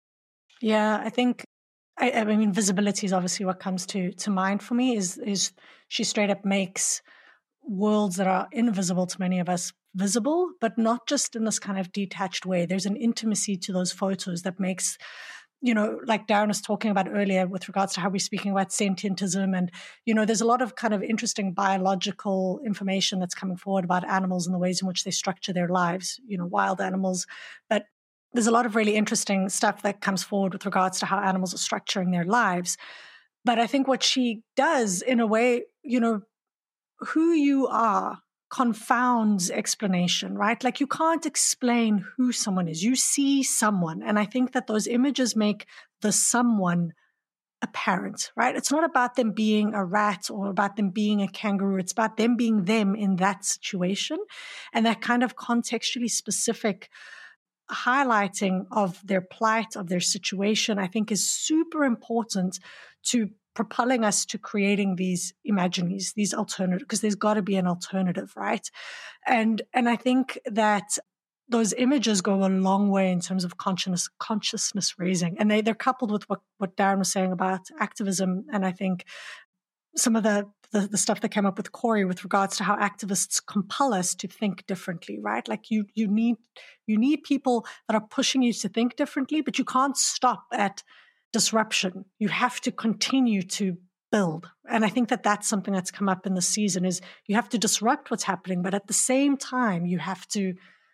Yeah, I think, I, I mean, visibility is obviously what comes to to mind for me. Is is she straight up makes worlds that are invisible to many of us visible, but not just in this kind of detached way. There's an intimacy to those photos that makes, you know, like Darren was talking about earlier with regards to how we're speaking about sentientism. And, you know, there's a lot of kind of interesting biological information that's coming forward about animals and the ways in which they structure their lives, you know, wild animals. But there's a lot of really interesting stuff that comes forward with regards to how animals are structuring their lives. But I think what she does, in a way, you know, who you are confounds explanation, right? Like, you can't explain who someone is. You see someone. And I think that those images make the someone apparent, right? It's not about them being a rat or about them being a kangaroo. It's about them being them in that situation. And that kind of contextually specific highlighting of their plight, of their situation, I think is super important to propelling us to creating these imaginaries, these alternatives, because there's got to be an alternative, right? And and I think that those images go a long way in terms of consciousness consciousness raising, and they they're coupled with what what Darren was saying about activism, and I think some of the, the the stuff that came up with Corey with regards to how activists compel us to think differently, right? Like you you need you need people that are pushing you to think differently, but you can't stop at disruption. You have to continue to build. And I think that that's something that's come up in the season, is you have to disrupt what's happening, but at the same time, you have to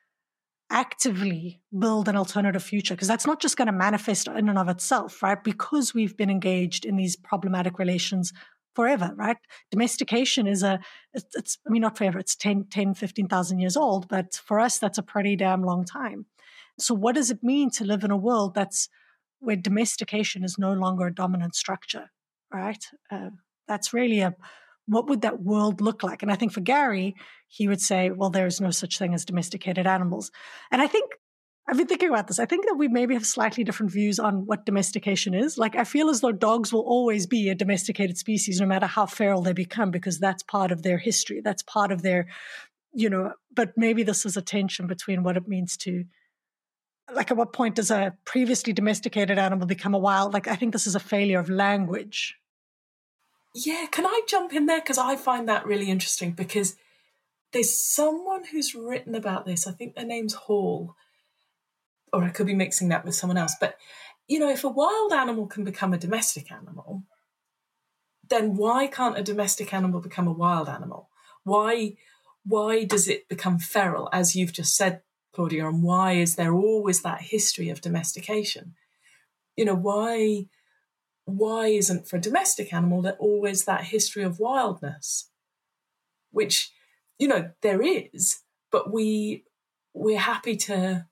actively build an alternative future, because that's not just going to manifest in and of itself, right? Because we've been engaged in these problematic relations forever, right? Domestication is a, it's, it's I mean, not forever, it's ten, ten, fifteen thousand years old, but for us, that's a pretty damn long time. So what does it mean to live in a world that's where domestication is no longer a dominant structure, right? Uh, that's really a, what would that world look like? And I think for Gary, he would say, well, there is no such thing as domesticated animals. And I think, I've been thinking about this. I think that we maybe have slightly different views on what domestication is. Like, I feel as though dogs will always be a domesticated species, no matter how feral they become, because that's part of their history. That's part of their, you know, but maybe this is a tension between what it means to, like, at what point does a previously domesticated animal become a wild? Like, I think this is a failure of language. Yeah, can I jump in there? Because I find that really interesting, because there's someone who's written about this. I think their name's Hall, or I could be mixing that with someone else. But, you know, if a wild animal can become a domestic animal, then why can't a domestic animal become a wild animal? Why, why does it become feral, as you've just said, Claudia, and why is there always that history of domestication? You know, why why isn't for a domestic animal there always that history of wildness? Which, you know, there is, but we we're happy to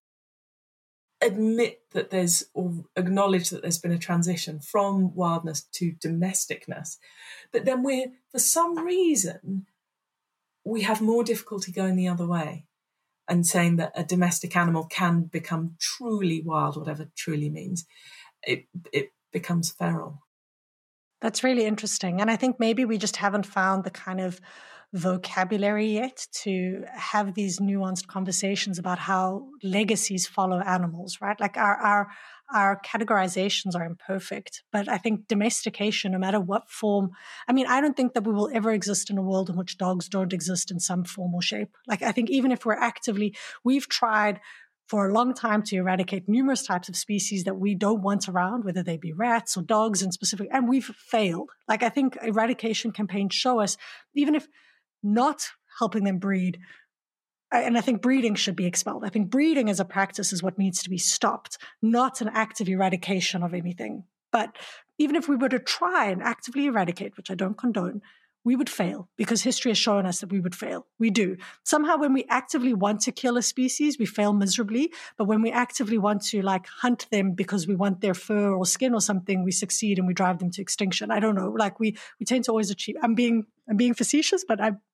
admit that there's, or acknowledge that there's been a transition from wildness to domesticness. But then we're, for some reason, we have more difficulty going the other way and saying that a domestic animal can become truly wild, whatever truly means. It it becomes feral. That's really interesting. And I think maybe we just haven't found the kind of vocabulary yet to have these nuanced conversations about how legacies follow animals, right? Like our our our categorizations are imperfect, but I think domestication, no matter what form, I mean, I don't think that we will ever exist in a world in which dogs don't exist in some form or shape. Like, I think even if we're actively, we've tried for a long time to eradicate numerous types of species that we don't want around, whether they be rats or dogs in specific, and we've failed. Like, I think eradication campaigns show us, even if not helping them breed, and I think breeding should be expelled. I think breeding as a practice is what needs to be stopped, not an active eradication of anything. But even if we were to try and actively eradicate, which I don't condone, we would fail, because history has shown us that we would fail. We do. Somehow when we actively want to kill a species, we fail miserably. But when we actively want to like hunt them because we want their fur or skin or something, we succeed and we drive them to extinction. I don't know. Like we we tend to always achieve. I'm being I'm being facetious, but I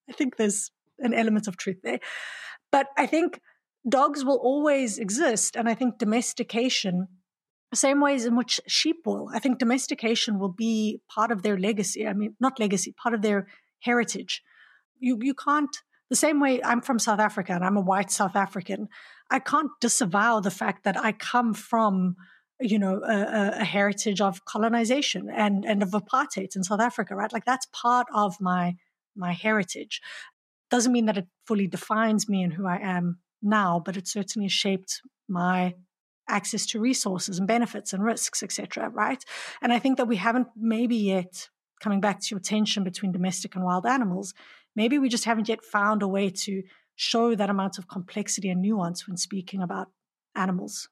I think there's an element of truth there. But I think dogs will always exist. And I think domestication, same ways in which sheep will, I think domestication will be part of their legacy. I mean, not legacy, part of their heritage. You you can't, the same way I'm from South Africa and I'm a white South African, I can't disavow the fact that I come from, you know, a, a heritage of colonization and, and of apartheid in South Africa, right? Like that's part of my my heritage. Doesn't mean that it fully defines me and who I am now, but it certainly shaped my access to resources and benefits and risks, et cetera, right? And I think that we haven't maybe yet, coming back to your tension between domestic and wild animals, maybe we just haven't yet found a way to show that amount of complexity and nuance when speaking about animals.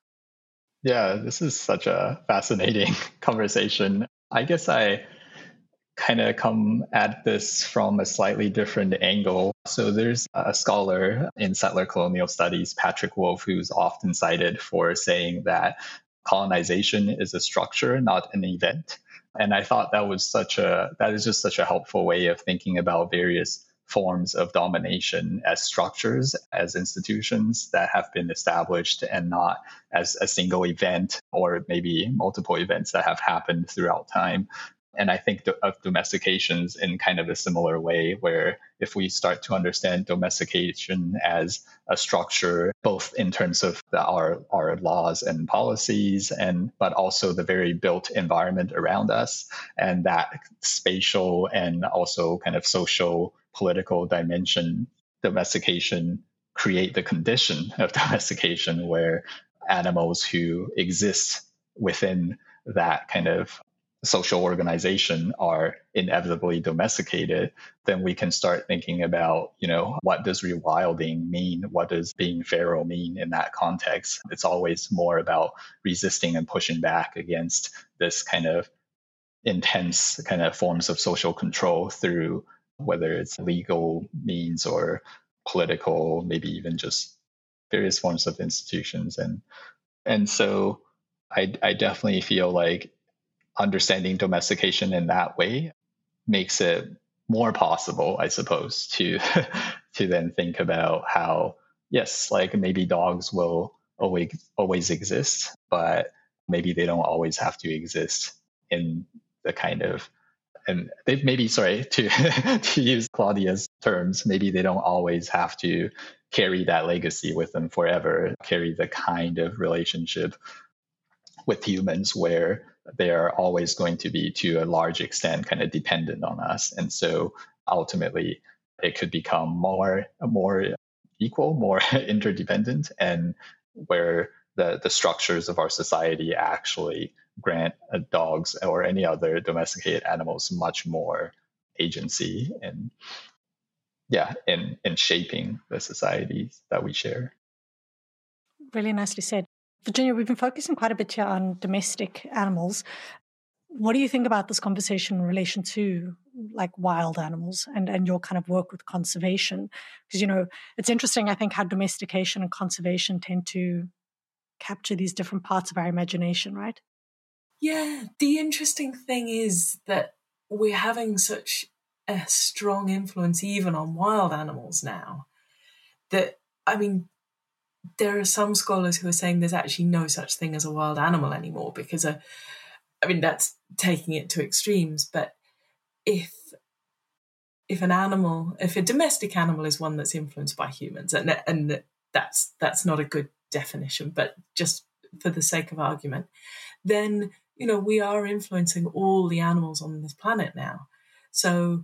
Yeah, this is such a fascinating conversation. I guess I kind of come at this from a slightly different angle. So there's a scholar in settler colonial studies, Patrick Wolf, who's often cited for saying that colonization is a structure, not an event. And I thought that was such a, that is just such a helpful way of thinking about various forms of domination as structures, as institutions that have been established, and not as a single event or maybe multiple events that have happened throughout time. And I think of domestications in kind of a similar way, where if we start to understand domestication as a structure, both in terms of the, our, our laws and policies, and but also the very built environment around us, and that spatial and also kind of social political dimension, domestication create the condition of domestication where animals who exist within that kind of social organization are inevitably domesticated, then we can start thinking about, you know, what does rewilding mean? What does being feral mean in that context? It's always more about resisting and pushing back against this kind of intense kind of forms of social control through whether it's legal means or political, maybe even just various forms of institutions. And and so I, I definitely feel like understanding domestication in that way makes it more possible, I suppose, to to then think about how, yes, like maybe dogs will always always exist, but maybe they don't always have to exist in the kind of, and they maybe, sorry, to to use Claudia's terms, maybe they don't always have to carry that legacy with them forever, carry the kind of relationship with humans where they are always going to be, to a large extent, kind of dependent on us. And so ultimately, it could become more, more equal, more interdependent, and where the, the structures of our society actually grant uh, dogs or any other domesticated animals much more agency and, yeah, in, in shaping the societies that we share. Really nicely said. Virginia, we've been focusing quite a bit here on domestic animals. What do you think about this conversation in relation to like wild animals and, and your kind of work with conservation? Because, you know, it's interesting, I think, how domestication and conservation tend to capture these different parts of our imagination, right? Yeah, the interesting thing is that we're having such a strong influence even on wild animals now that, I mean, there are some scholars who are saying there's actually no such thing as a wild animal anymore because, uh, I mean, that's taking it to extremes. But if if an animal, if a domestic animal is one that's influenced by humans, and and that's that's not a good definition, but just for the sake of argument, then, you know, we are influencing all the animals on this planet now. So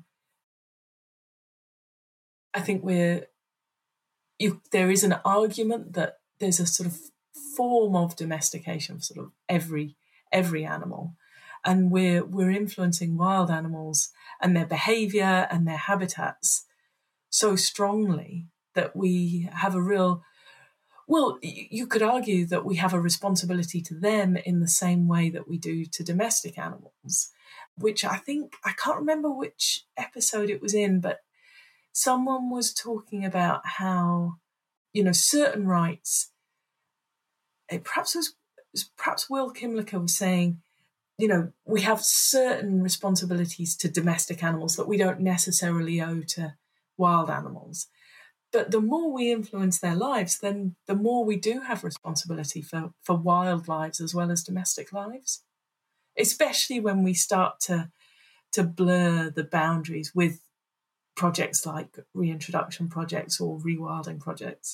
I think we're You, there is an argument that there's a sort of form of domestication for sort of every every animal, and we're we're influencing wild animals and their behaviour and their habitats so strongly that we have a real, well, you could argue that we have a responsibility to them in the same way that we do to domestic animals, which I think, I can't remember which episode it was in, but someone was talking about how, you know, certain rights, it perhaps was, perhaps Will Kimlicker was saying, you know, we have certain responsibilities to domestic animals that we don't necessarily owe to wild animals. But the more we influence their lives, then the more we do have responsibility for, for wild lives as well as domestic lives, especially when we start to, to blur the boundaries with projects like reintroduction projects or rewilding projects.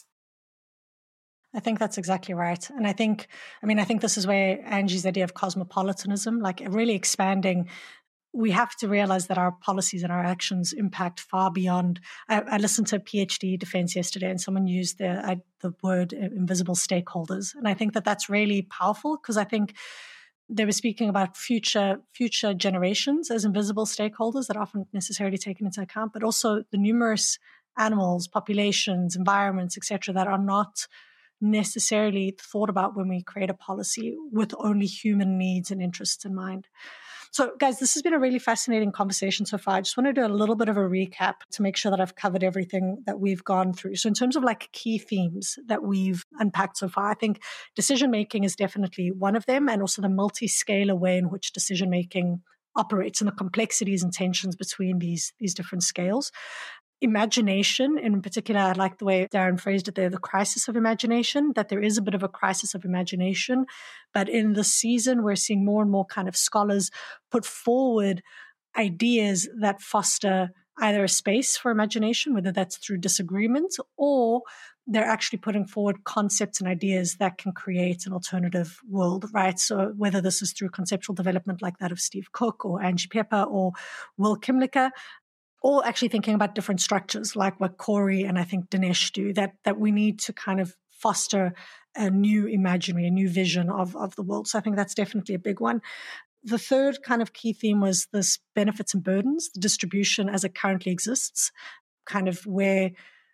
I think that's exactly right. And I think, I mean, I think this is where Angie's idea of cosmopolitanism, like really expanding, we have to realize that our policies and our actions impact far beyond. I, I listened to a PhD defense yesterday, and someone used the I, the word invisible stakeholders, and I think that that's really powerful, because I think they were speaking about future future generations as invisible stakeholders that aren't necessarily taken into account, but also the numerous animals, populations, environments, et cetera, that are not necessarily thought about when we create a policy with only human needs and interests in mind. So, guys, this has been a really fascinating conversation so far. I just want to do a little bit of a recap to make sure that I've covered everything that we've gone through. So in terms of like key themes that we've unpacked so far, I think decision-making is definitely one of them, and also the multi-scalar way in which decision-making operates and the complexities and tensions between these, these different scales. Imagination, in particular, I like the way Darren phrased it there, the crisis of imagination, that there is a bit of a crisis of imagination. But in the season, we're seeing more and more kind of scholars put forward ideas that foster either a space for imagination, whether that's through disagreement, or they're actually putting forward concepts and ideas that can create an alternative world, right? So whether this is through conceptual development like that of Steve Cook or Angie Pepper or Will Kimlicka, or actually thinking about different structures like what Corey and I think Dinesh do, that that we need to kind of foster a new imaginary, a new vision of, of the world. So I think that's definitely a big one. The third kind of key theme was this benefits and burdens, the distribution as it currently exists, kind of where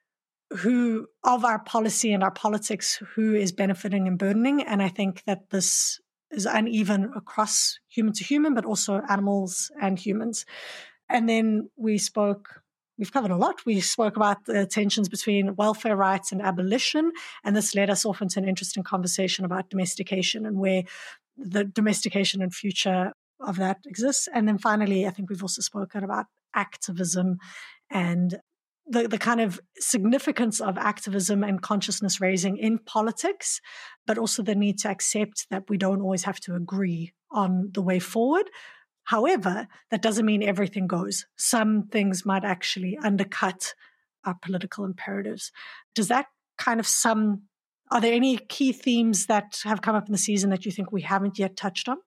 who of our policy and our politics, who is benefiting and burdening. And I think that this is uneven across human to human, but also animals and humans. And then we spoke, we've covered a lot. We spoke about the tensions between welfare rights and abolition. And this led us off into an interesting conversation about domestication and where the domestication and future of that exists. And then finally, I think we've also spoken about activism and the, the kind of significance of activism and consciousness raising in politics, but also the need to accept that we don't always have to agree on the way forward. However, that doesn't mean everything goes. Some things might actually undercut our political imperatives. Does that kind of sum, are there any key themes that have come up in the season that you think we haven't yet touched on?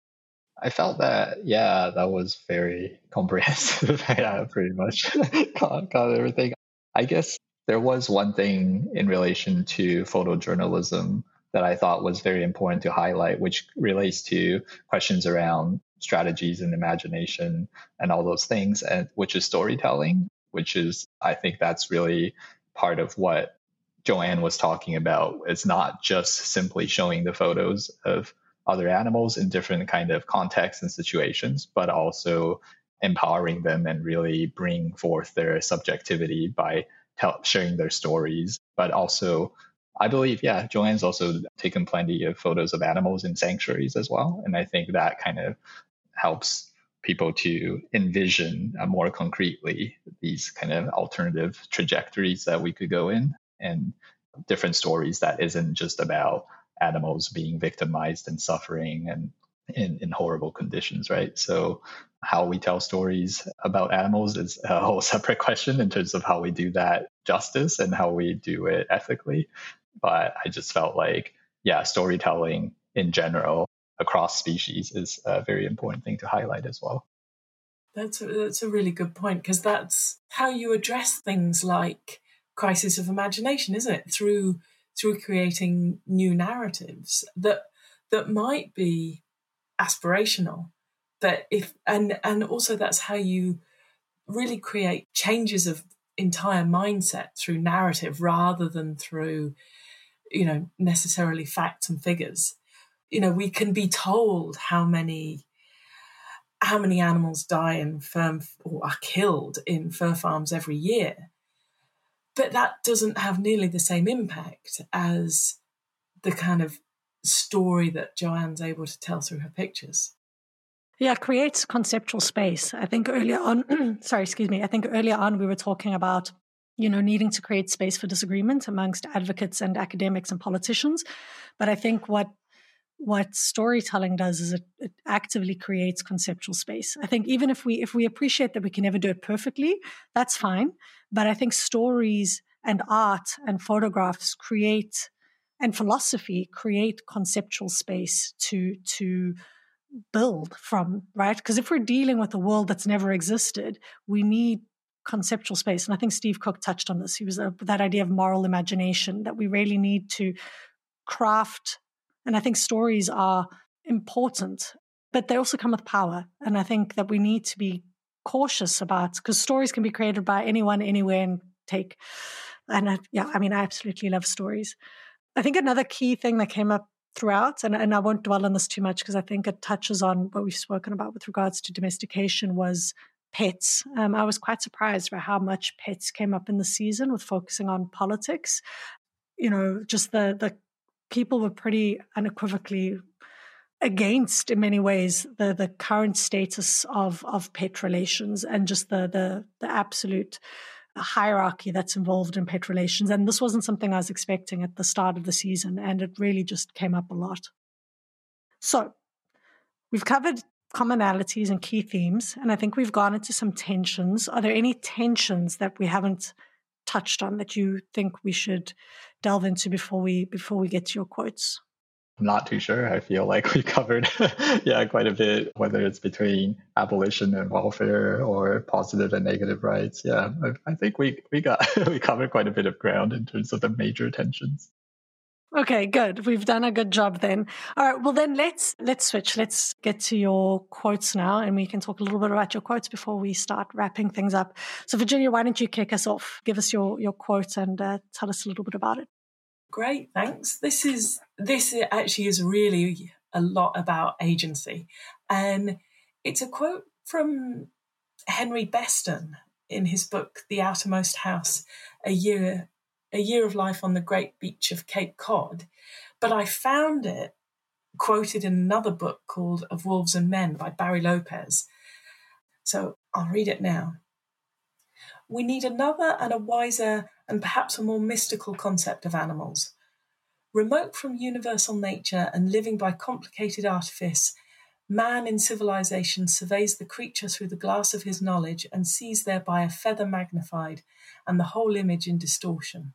I felt that, yeah, that was very comprehensive. Yeah, pretty much got, got everything. I guess there was one thing in relation to photojournalism that I thought was very important to highlight, which relates to questions around strategies and imagination and all those things, and which is storytelling, which is, I think that's really part of what Joanne was talking about. It's not just simply showing the photos of other animals in different kind of contexts and situations, but also empowering them and really bring forth their subjectivity by tell, sharing their stories. But also, I believe, yeah, Joanne's also taken plenty of photos of animals in sanctuaries as well. And I think that kind of helps people to envision uh, more concretely these kind of alternative trajectories that we could go in, and different stories that isn't just about animals being victimized and suffering and in, in horrible conditions, right? So how we tell stories about animals is a whole separate question in terms of how we do that justice and how we do it ethically. But I just felt like, yeah, storytelling in general across species is a very important thing to highlight as well. That's a, that's a really good point, because that's how you address things like crisis of imagination, isn't it? Through through creating new narratives that that might be aspirational, but if and and also that's how you really create changes of entire mindset through narrative rather than through, you know, necessarily facts and figures. You know, we can be told how many how many animals die in fur or are killed in fur farms every year, but that doesn't have nearly the same impact as the kind of story that Joanne's able to tell through her pictures. Yeah, it creates conceptual space. I think earlier on, sorry, excuse me. I think earlier on we were talking about, you know, needing to create space for disagreement amongst advocates and academics and politicians. But I think what what storytelling does is it, it actively creates conceptual space. I think even if we if we appreciate that we can never do it perfectly, that's fine. But I think stories and art and photographs create, and philosophy create conceptual space to to build from, right? Because if we're dealing with a world that's never existed, we need conceptual space. And I think Steve Cook touched on this. He was uh, that idea of moral imagination, that we really need to craft. And I think stories are important, but they also come with power. And I think that we need to be cautious about, because stories can be created by anyone, anywhere, and take. And I, yeah, I mean, I absolutely love stories. I think another key thing that came up throughout, and, and I won't dwell on this too much because I think it touches on what we've spoken about with regards to domestication, was pets. Um, I was quite surprised by how much pets came up in the season with focusing on politics. You know, just the the people were pretty unequivocally against, in many ways, the the current status of of pet relations and just the the the absolute hierarchy that's involved in pet relations. And this wasn't something I was expecting at the start of the season, and it really just came up a lot. So we've covered commonalities and key themes, and I think we've gone into some tensions. Are there any tensions that we haven't touched on that you think we should delve into before we before we get to your quotes? I'm not too sure. I feel like we covered, yeah, quite a bit, whether it's between abolition and welfare or positive and negative rights. Yeah, I, I think we we got we covered quite a bit of ground in terms of the major tensions. Okay, good. We've done a good job then. All right, well then let's let's switch. Let's get to your quotes now, and we can talk a little bit about your quotes before we start wrapping things up. So Virginia, why don't you kick us off? Give us your your quote and uh, tell us a little bit about it. Great, thanks. This is this actually is really a lot about agency, and it's a quote from Henry Beston in his book *The Outermost House: A Year A Year of Life on the Great Beach of Cape Cod*. But I found it quoted in another book called *Of Wolves and Men* by Barry Lopez. So I'll read it now. We need another and a wiser and perhaps a more mystical concept of animals. Remote from universal nature and living by complicated artifice, man in civilization surveys the creature through the glass of his knowledge and sees thereby a feather magnified and the whole image in distortion.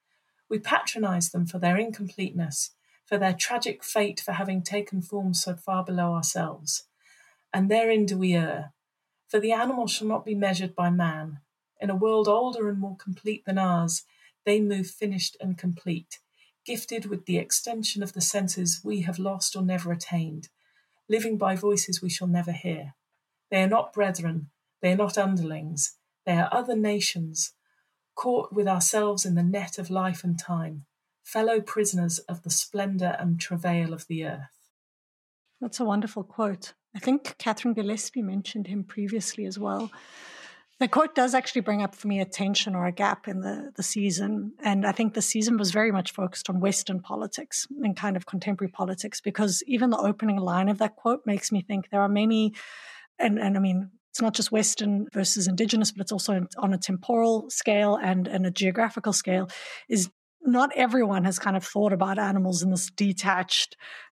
We patronize them for their incompleteness, for their tragic fate for having taken form so far below ourselves. And therein do we err, for the animal shall not be measured by man. In a world older and more complete than ours, they move finished and complete, gifted with the extension of the senses we have lost or never attained, living by voices we shall never hear. They are not brethren, they are not underlings, they are other nations, caught with ourselves in the net of life and time, fellow prisoners of the splendour and travail of the earth. That's a wonderful quote. I think Catherine Gillespie mentioned him previously as well. The quote does actually bring up for me a tension or a gap in the, the season. And I think the season was very much focused on Western politics and kind of contemporary politics, because even the opening line of that quote makes me think there are many, and, and I mean, it's not just Western versus Indigenous, but it's also on a temporal scale and, and a geographical scale, is not everyone has kind of thought about animals in this detached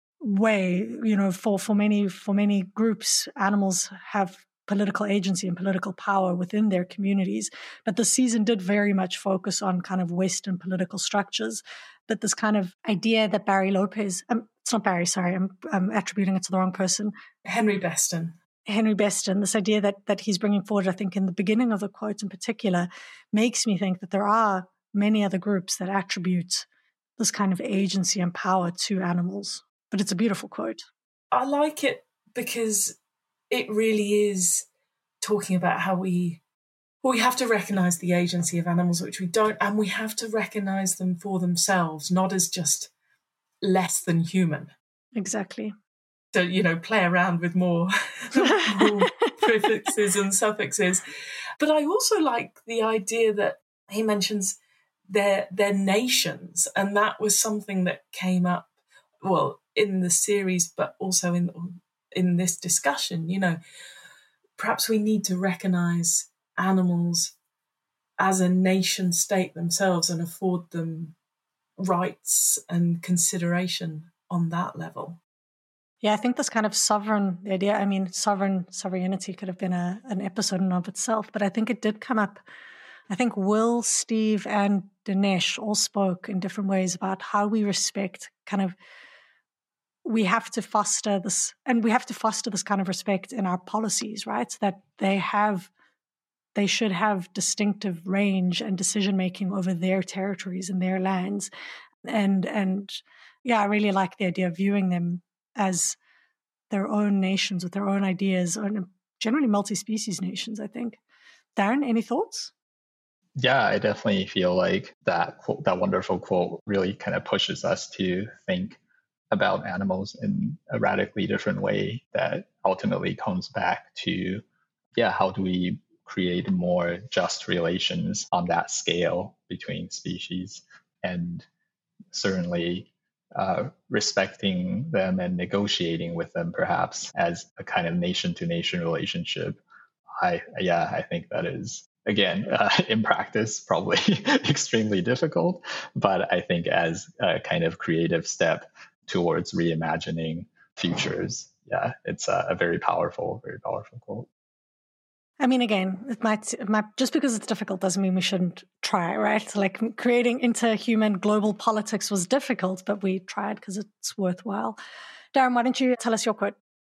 way. You know, for, for many, for many groups, animals have political agency and political power within their communities. But the season did very much focus on kind of Western political structures. But this kind of idea that Barry Lopez, um, it's not Barry, sorry, I'm, I'm attributing it to the wrong person. Henry Beston. Henry Beston, this idea that that he's bringing forward, I think in the beginning of the quote in particular, makes me think that there are many other groups that attribute this kind of agency and power to animals. But it's a beautiful quote. I like it because it really is talking about how we well, we have to recognise the agency of animals, which we don't, and we have to recognise them for themselves, not as just less than human. Exactly. So, you know, play around with more, more prefixes and suffixes. But I also like the idea that he mentions their their nations, and that was something that came up, well, in the series, but also in in this discussion, you know, perhaps we need to recognize animals as a nation state themselves and afford them rights and consideration on that level. Yeah, I think this kind of sovereign idea, I mean, sovereign sovereignty could have been a, an episode in of itself, but I think it did come up. I think Will, Steve, and Dinesh all spoke in different ways about how we respect kind of, we have to foster this, and we have to foster this kind of respect in our policies, right? That they have, they should have distinctive range and decision-making over their territories and their lands. And, and yeah, I really like the idea of viewing them as their own nations with their own ideas, and generally multi-species nations, I think. Darren, any thoughts? Yeah, I definitely feel like that quote, that wonderful quote really kind of pushes us to think about animals in a radically different way that ultimately comes back to, yeah, how do we create more just relations on that scale between species, and certainly uh, respecting them and negotiating with them perhaps as a kind of nation-to-nation relationship. I yeah, I think that is, again, uh, in practice, probably extremely difficult, but I think as a kind of creative step towards reimagining futures, yeah, it's a, a very powerful, very powerful quote. I mean, again, it might, it might, just because it's difficult doesn't mean we shouldn't try, right? Like creating interhuman global politics was difficult, but we tried because it's worthwhile. Darren, why don't you tell us your quote?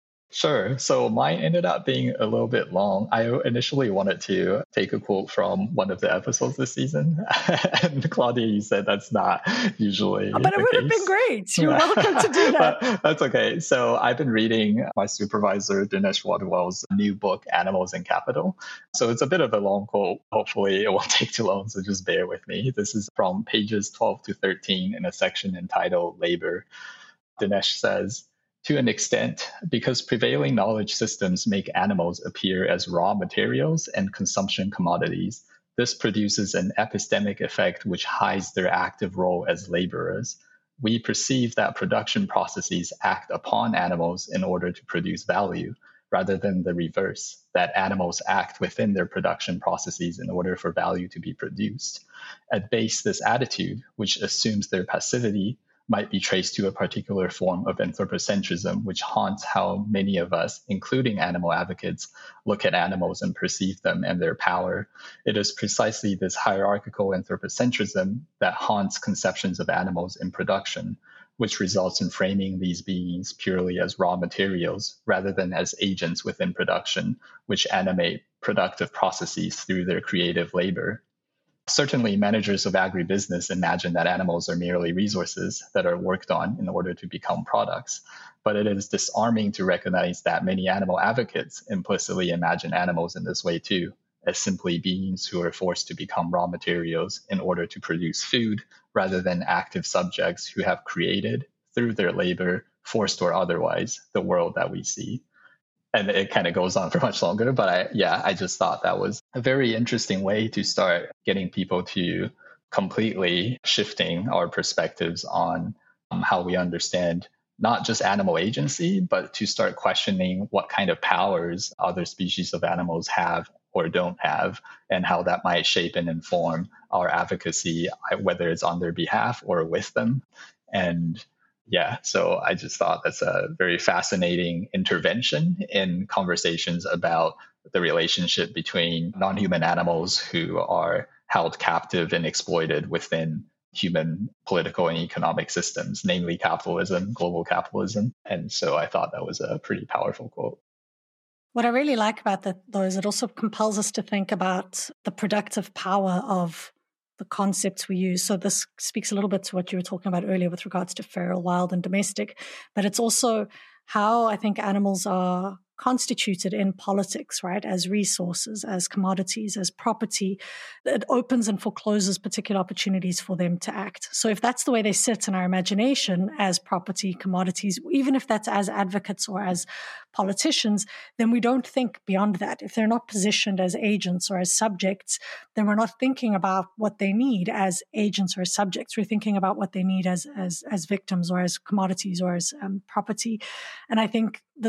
Sure. So mine ended up being a little bit long. I initially wanted to take a quote from one of the episodes this season. And Claudia, you said that's not usually oh, But it the would case. have been great. You're welcome to do that. But that's okay. So I've been reading my supervisor, Dinesh Wadhwal's new book, Animals in Capital. So it's a bit of a long quote. Hopefully it won't take too long, so just bear with me. This is from pages twelve to thirteen in a section entitled Labor. Dinesh says, to an extent, because prevailing knowledge systems make animals appear as raw materials and consumption commodities, this produces an epistemic effect which hides their active role as laborers. We perceive that production processes act upon animals in order to produce value, rather than the reverse, that animals act within their production processes in order for value to be produced. At base, this attitude, which assumes their passivity, might be traced to a particular form of anthropocentrism, which haunts how many of us, including animal advocates, look at animals and perceive them and their power. It is precisely this hierarchical anthropocentrism that haunts conceptions of animals in production, which results in framing these beings purely as raw materials rather than as agents within production, which animate productive processes through their creative labor. Certainly, managers of agribusiness imagine that animals are merely resources that are worked on in order to become products. But it is disarming to recognize that many animal advocates implicitly imagine animals in this way too, as simply beings who are forced to become raw materials in order to produce food, rather than active subjects who have created, through their labor, forced or otherwise, the world that we see. And it kind of goes on for much longer, but I, yeah, I just thought that was a very interesting way to start getting people to completely shifting our perspectives on um, how we understand not just animal agency, but to start questioning what kind of powers other species of animals have or don't have, and how that might shape and inform our advocacy, whether it's on their behalf or with them. And yeah, so I just thought that's a very fascinating intervention in conversations about the relationship between non-human animals who are held captive and exploited within human political and economic systems, namely capitalism, global capitalism. And so I thought that was a pretty powerful quote. What I really like about that, though, is it also compels us to think about the productive power of the concepts we use. So this speaks a little bit to what you were talking about earlier with regards to feral, wild, and domestic, but it's also how I think animals are constituted in politics, right, as resources, as commodities, as property. It opens and forecloses particular opportunities for them to act. So if that's the way they sit in our imagination as property, commodities, even if that's as advocates or as politicians, then we don't think beyond that. If they're not positioned as agents or as subjects, then we're not thinking about what they need as agents or as subjects. We're thinking about what they need as as as victims or as commodities or as um, property. And I think this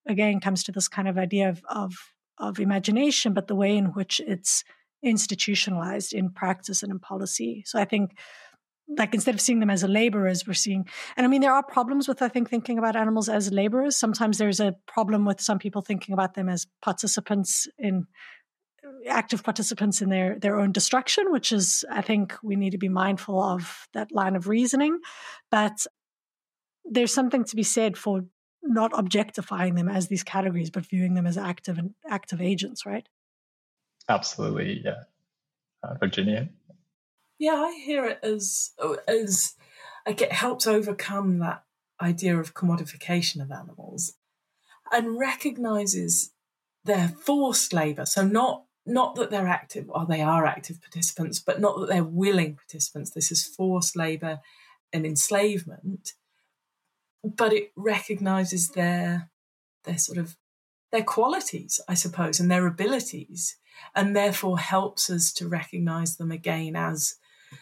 again comes to this kind of idea of, of, of imagination, but the way in which it's institutionalized in practice and in policy. So I think, like, instead of seeing them as laborers, we're seeing, and I mean, there are problems with, I think, thinking about animals as laborers. Sometimes there's a problem with some people thinking about them as participants in, active participants in their, their own destruction, which is, I think we need to be mindful of that line of reasoning. But there's something to be said for not objectifying them as these categories, but viewing them as active and active agents, right? Absolutely, yeah. Uh, Virginia? Yeah, I hear it as, as like it helps overcome that idea of commodification of animals and recognises their forced labour. So not not that they're active, or they are active participants, but not that they're willing participants. This is forced labour and enslavement. But it recognises their their sort of their qualities, I suppose, and their abilities, and therefore helps us to recognise them again as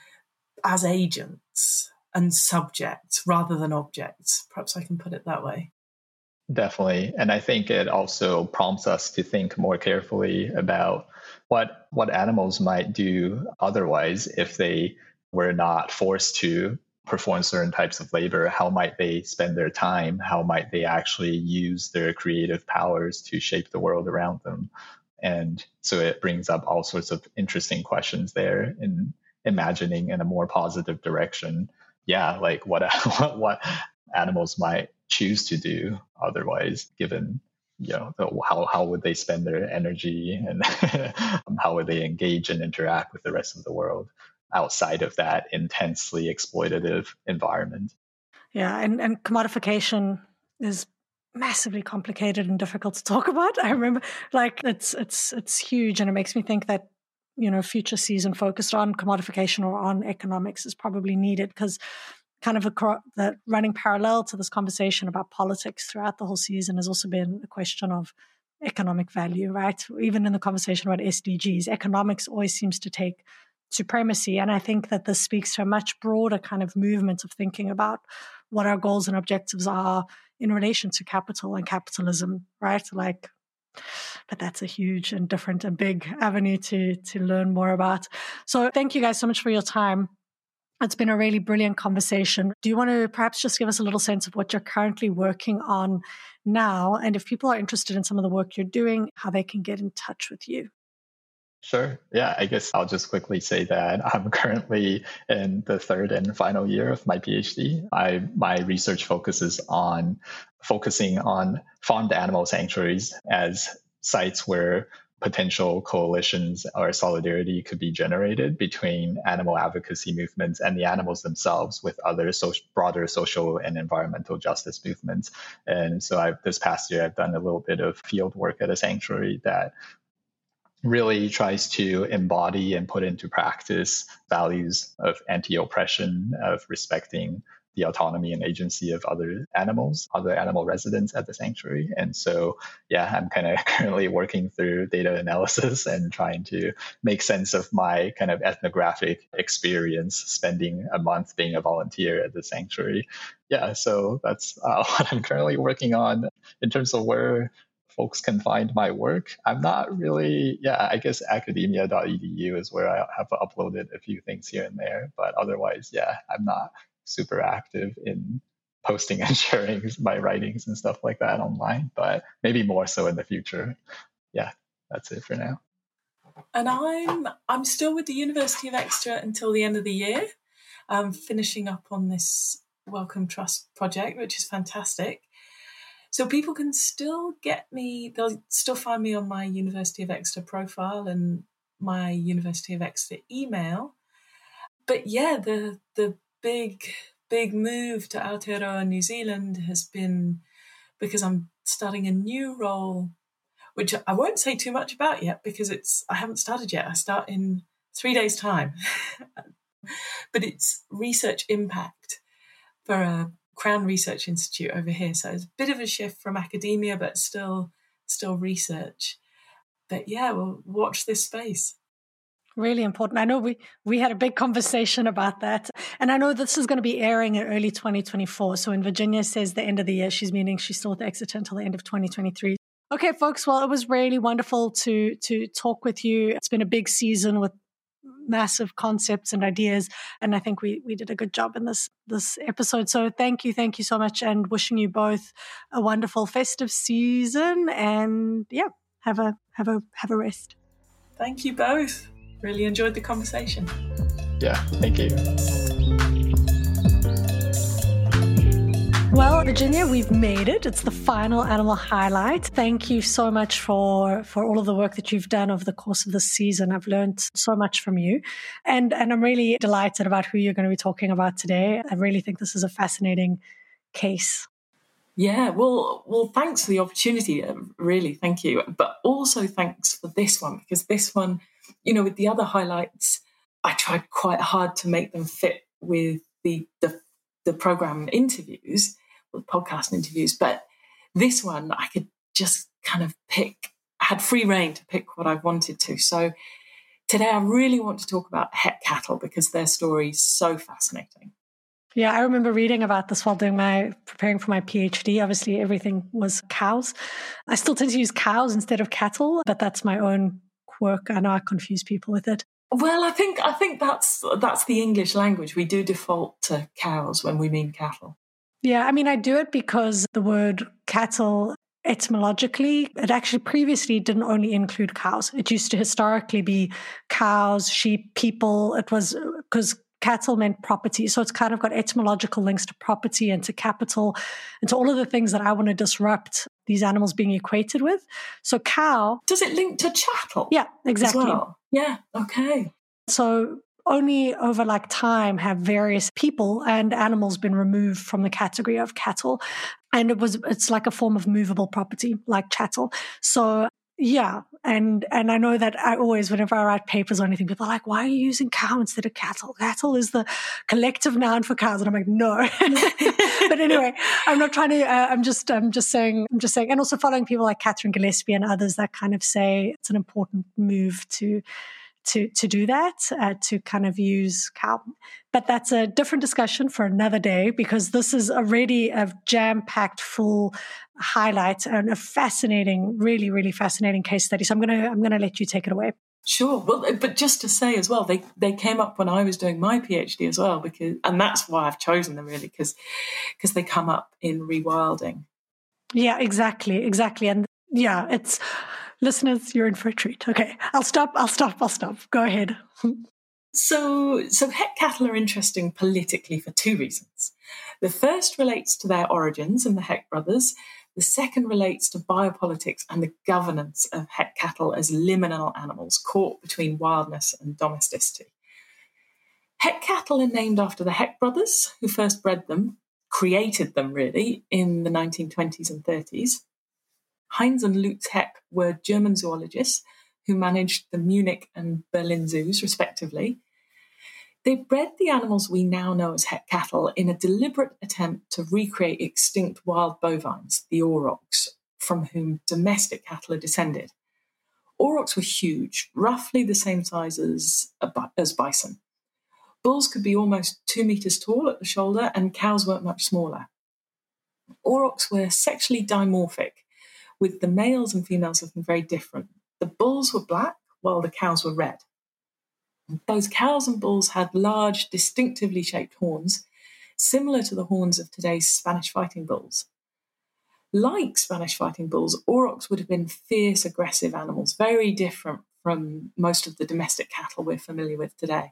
as agents and subjects rather than objects. Perhaps I can put it that way. Definitely. And I think it also prompts us to think more carefully about what what animals might do otherwise if they were not forced to perform certain types of labor. How might they spend their time? How might they actually use their creative powers to shape the world around them? And so it brings up all sorts of interesting questions there in imagining in a more positive direction. Yeah, like what what, what animals might choose to do otherwise, given, you know, the, how how would they spend their energy, and how would they engage and interact with the rest of the world outside of that intensely exploitative environment. Yeah, and, and commodification is massively complicated and difficult to talk about. I remember, like, it's it's it's huge, and it makes me think that, you know, future season focused on commodification or on economics is probably needed, because kind of a, that running parallel to this conversation about politics throughout the whole season has also been a question of economic value, right? Even in the conversation about S D Gs, economics always seems to take supremacy. And I think that this speaks to a much broader kind of movement of thinking about what our goals and objectives are in relation to capital and capitalism, right? Like, but that's a huge and different and big avenue to, to learn more about. So thank you guys so much for your time. It's been a really brilliant conversation. Do you want to perhaps just give us a little sense of what you're currently working on now? And if people are interested in some of the work you're doing, how they can get in touch with you? Sure. Yeah, I guess I'll just quickly say that I'm currently in the third and final year of my PhD. I, my research focuses on focusing on farmed animal sanctuaries as sites where potential coalitions or solidarity could be generated between animal advocacy movements and the animals themselves with other social, broader social and environmental justice movements. And so I've, this past year, I've done a little bit of field work at a sanctuary that really tries to embody and put into practice values of anti-oppression, of respecting the autonomy and agency of other animals, other animal residents at the sanctuary. And so, yeah, I'm kind of currently working through data analysis and trying to make sense of my kind of ethnographic experience spending a month being a volunteer at the sanctuary. Yeah, so that's uh, what I'm currently working on in terms of where folks can find my work. I'm not really, yeah, I guess academia dot e d u is where I have uploaded a few things here and there. But otherwise, yeah, I'm not super active in posting and sharing my writings and stuff like that online, but maybe more so in the future. Yeah, that's it for now. And I'm I'm still with the University of Exeter until the end of the year. I'm finishing up on this Wellcome Trust project, which is fantastic. So people can still get me, they'll still find me on my University of Exeter profile and my University of Exeter email. But yeah, the the big, big move to Aotearoa, New Zealand has been because I'm starting a new role, which I won't say too much about yet because it's I haven't started yet. I start in three days' time. But it's research impact for a Crown Research Institute over here. So it's a bit of a shift from academia, but still still research. But yeah, we'll watch this space. Really important. I know we, we had a big conversation about that. And I know this is going to be airing in early twenty twenty-four. So when Virginia says the end of the year, she's meaning she's still with Exeter until the end of twenty twenty-three. Okay, folks. Well, it was really wonderful to to talk with you. It's been a big season with massive concepts and ideas. And I think we we did a good job in this this episode. So thank you, thank you so much. And wishing you both a wonderful festive season. And yeah, have a have a have a rest. Thank you both. Really enjoyed the conversation. Yeah, thank you. Well, Virginia, we've made it. It's the final animal highlight. Thank you so much for, for all of the work that you've done over the course of this season. I've learned so much from you. And, and I'm really delighted about who you're going to be talking about today. I really think this is a fascinating case. Yeah, well, well, thanks for the opportunity. Really, thank you. But also thanks for this one, because this one, you know, with the other highlights, I tried quite hard to make them fit with the the, the program interviews, or the podcast interviews. But this one, I could just kind of pick, I had free reign to pick what I wanted to. So today I really want to talk about het cattle because their story is so fascinating. Yeah, I remember reading about this while doing my, preparing for my PhD. Obviously, everything was cows. I still tend to use cows instead of cattle, but that's my own quirk. I know I confuse people with it. Well, I think I think that's that's the English language. We do default to cows when we mean cattle. Yeah, I mean, I do it because the word cattle, etymologically, it actually previously didn't only include cows. It used to historically be cows, sheep, people. It was because cattle meant property. So it's kind of got etymological links to property and to capital and to all of the things that I want to disrupt these animals being equated with. So cow. Does it link to chattel? Yeah, exactly. Well? Yeah, okay. So only over like time have various people and animals been removed from the category of cattle. And it was, it's like a form of movable property, like chattel. So yeah. And and I know that I always, whenever I write papers or anything, people are like, why are you using cow instead of cattle? Cattle is the collective noun for cows. And I'm like, no. But anyway, I'm not trying to, uh, I'm just, I'm just saying, I'm just saying, and also following people like Catherine Gillespie and others that kind of say it's an important move to, to, to do that, uh, to kind of use cow. But that's a different discussion for another day, because this is already a jam-packed full highlight and a fascinating, really, really fascinating case study. So I'm going to, I'm going to let you take it away. Sure. Well, but just to say as well, they, they came up when I was doing my PhD as well, because, and that's why I've chosen them really, because, because they come up in rewilding. Yeah, exactly. Exactly. And yeah, it's, listeners, you're in for a treat. Okay. I'll stop. I'll stop. I'll stop. Go ahead. So, so het cattle are interesting politically for two reasons. The first relates to their origins and the Heck brothers. The second relates to biopolitics and the governance of het cattle as liminal animals caught between wildness and domesticity. Het cattle are named after the Heck brothers, who first bred them, created them really, in the nineteen twenties and thirties. Heinz and Lutz Heck were German zoologists who managed the Munich and Berlin zoos, respectively. They bred the animals we now know as het cattle in a deliberate attempt to recreate extinct wild bovines, the aurochs, from whom domestic cattle are descended. Aurochs were huge, roughly the same size as, as bison. Bulls could be almost two metres tall at the shoulder, and cows weren't much smaller. Aurochs were sexually dimorphic, with the males and females looking very different. The bulls were black, while the cows were red. Both cows and bulls had large, distinctively shaped horns, similar to the horns of today's Spanish fighting bulls. Like Spanish fighting bulls, aurochs would have been fierce, aggressive animals, very different from most of the domestic cattle we're familiar with today.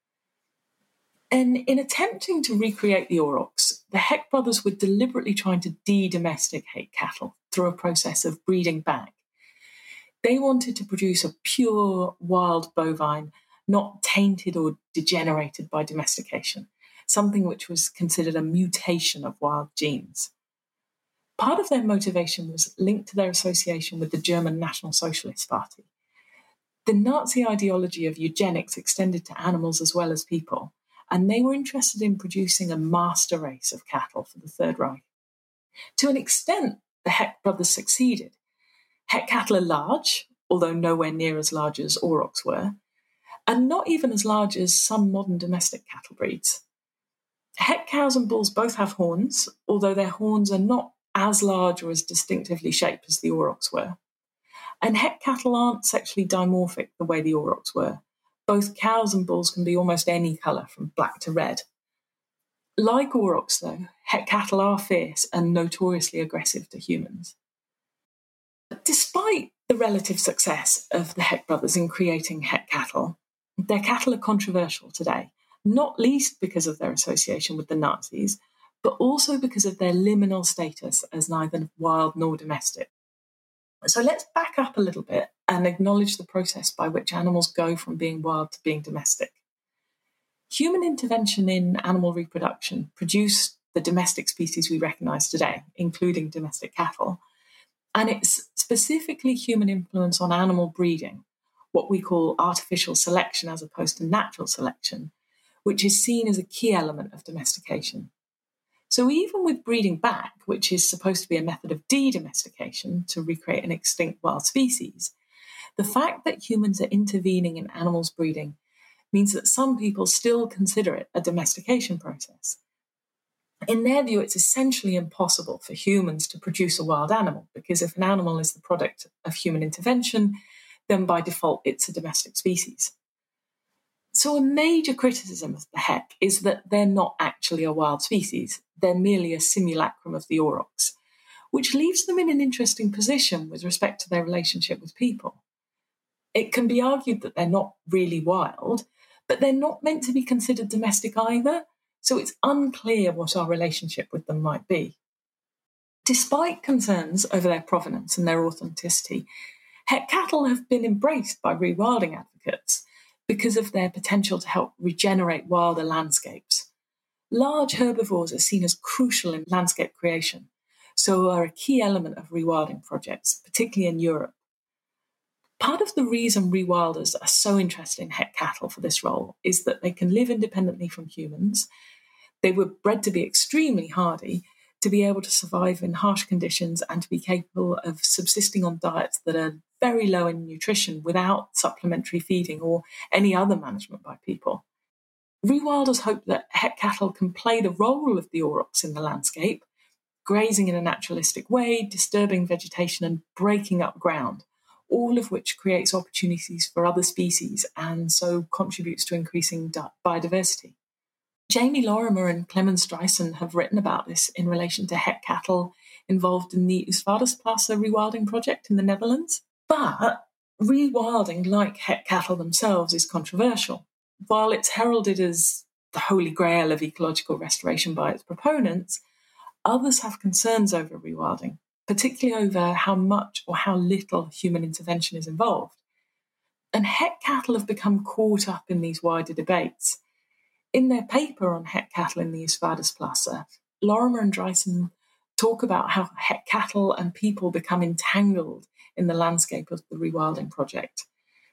And in attempting to recreate the aurochs, the Heck brothers were deliberately trying to de-domesticate cattle through a process of breeding back. They wanted to produce a pure wild bovine, not tainted or degenerated by domestication, something which was considered a mutation of wild genes. Part of their motivation was linked to their association with the German National Socialist Party. The Nazi ideology of eugenics extended to animals as well as people, and they were interested in producing a master race of cattle for the Third Reich. To an extent, the Heck brothers succeeded. Het cattle are large, although nowhere near as large as aurochs were, and not even as large as some modern domestic cattle breeds. Het cows and bulls both have horns, although their horns are not as large or as distinctively shaped as the aurochs were. And het cattle aren't sexually dimorphic the way the aurochs were. Both cows and bulls can be almost any colour, from black to red. Like aurochs, though, het cattle are fierce and notoriously aggressive to humans. But despite the relative success of the Het brothers in creating het cattle, their cattle are controversial today, not least because of their association with the Nazis, but also because of their liminal status as neither wild nor domestic. So let's back up a little bit and acknowledge the process by which animals go from being wild to being domestic. Human intervention in animal reproduction produced the domestic species we recognise today, including domestic cattle, and it's specifically human influence on animal breeding, what we call artificial selection as opposed to natural selection, which is seen as a key element of domestication. So even with breeding back, which is supposed to be a method of de-domestication to recreate an extinct wild species, the fact that humans are intervening in animals' breeding means that some people still consider it a domestication process. In their view, it's essentially impossible for humans to produce a wild animal, because if an animal is the product of human intervention, then by default it's a domestic species. So a major criticism of the het is that they're not actually a wild species, they're merely a simulacrum of the aurochs, which leaves them in an interesting position with respect to their relationship with people. It can be argued that they're not really wild, but they're not meant to be considered domestic either, so it's unclear what our relationship with them might be. Despite concerns over their provenance and their authenticity, het cattle have been embraced by rewilding advocates because of their potential to help regenerate wilder landscapes. Large herbivores are seen as crucial in landscape creation, so are a key element of rewilding projects, particularly in Europe. Part of the reason rewilders are so interested in het cattle for this role is that they can live independently from humans. They were bred to be extremely hardy, to be able to survive in harsh conditions and to be capable of subsisting on diets that are very low in nutrition without supplementary feeding or any other management by people. Rewilders hope that het cattle can play the role of the aurochs in the landscape, grazing in a naturalistic way, disturbing vegetation and breaking up ground, all of which creates opportunities for other species and so contributes to increasing biodiversity. Jamie Lorimer and Clemens Driessen have written about this in relation to het cattle involved in the Oostvaardersplassen rewilding project in the Netherlands. But rewilding, like het cattle themselves, is controversial. While it's heralded as the holy grail of ecological restoration by its proponents, others have concerns over rewilding, particularly over how much or how little human intervention is involved. And het cattle have become caught up in these wider debates. In their paper on het cattle in the Oostvaardersplassen, Lorimer and Driessen talk about how het cattle and people become entangled in the landscape of the rewilding project.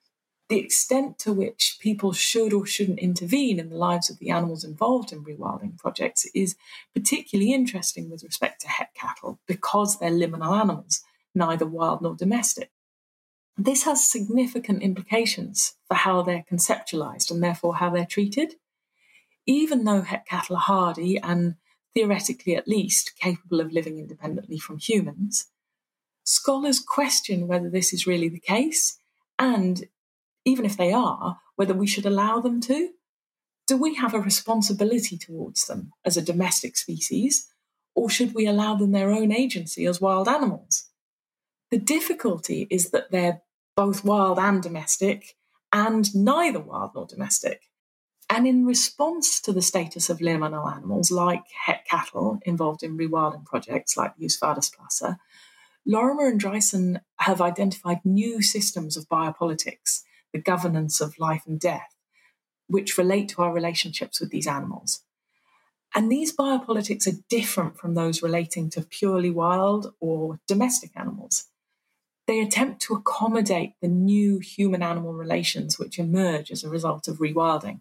The extent to which people should or shouldn't intervene in the lives of the animals involved in rewilding projects is particularly interesting with respect to het cattle because they're liminal animals, neither wild nor domestic. This has significant implications for how they're conceptualised and therefore how they're treated. Even though het cattle are hardy and, theoretically at least, capable of living independently from humans, scholars question whether this is really the case and, even if they are, whether we should allow them to. Do we have a responsibility towards them as a domestic species, or should we allow them their own agency as wild animals? The difficulty is that they're both wild and domestic, and neither wild nor domestic. And in response to the status of liminal animals, like het cattle involved in rewilding projects like the Oostvaardersplassen, Lorimer and Driessen have identified new systems of biopolitics, the governance of life and death, which relate to our relationships with these animals. And these biopolitics are different from those relating to purely wild or domestic animals. They attempt to accommodate the new human-animal relations which emerge as a result of rewilding.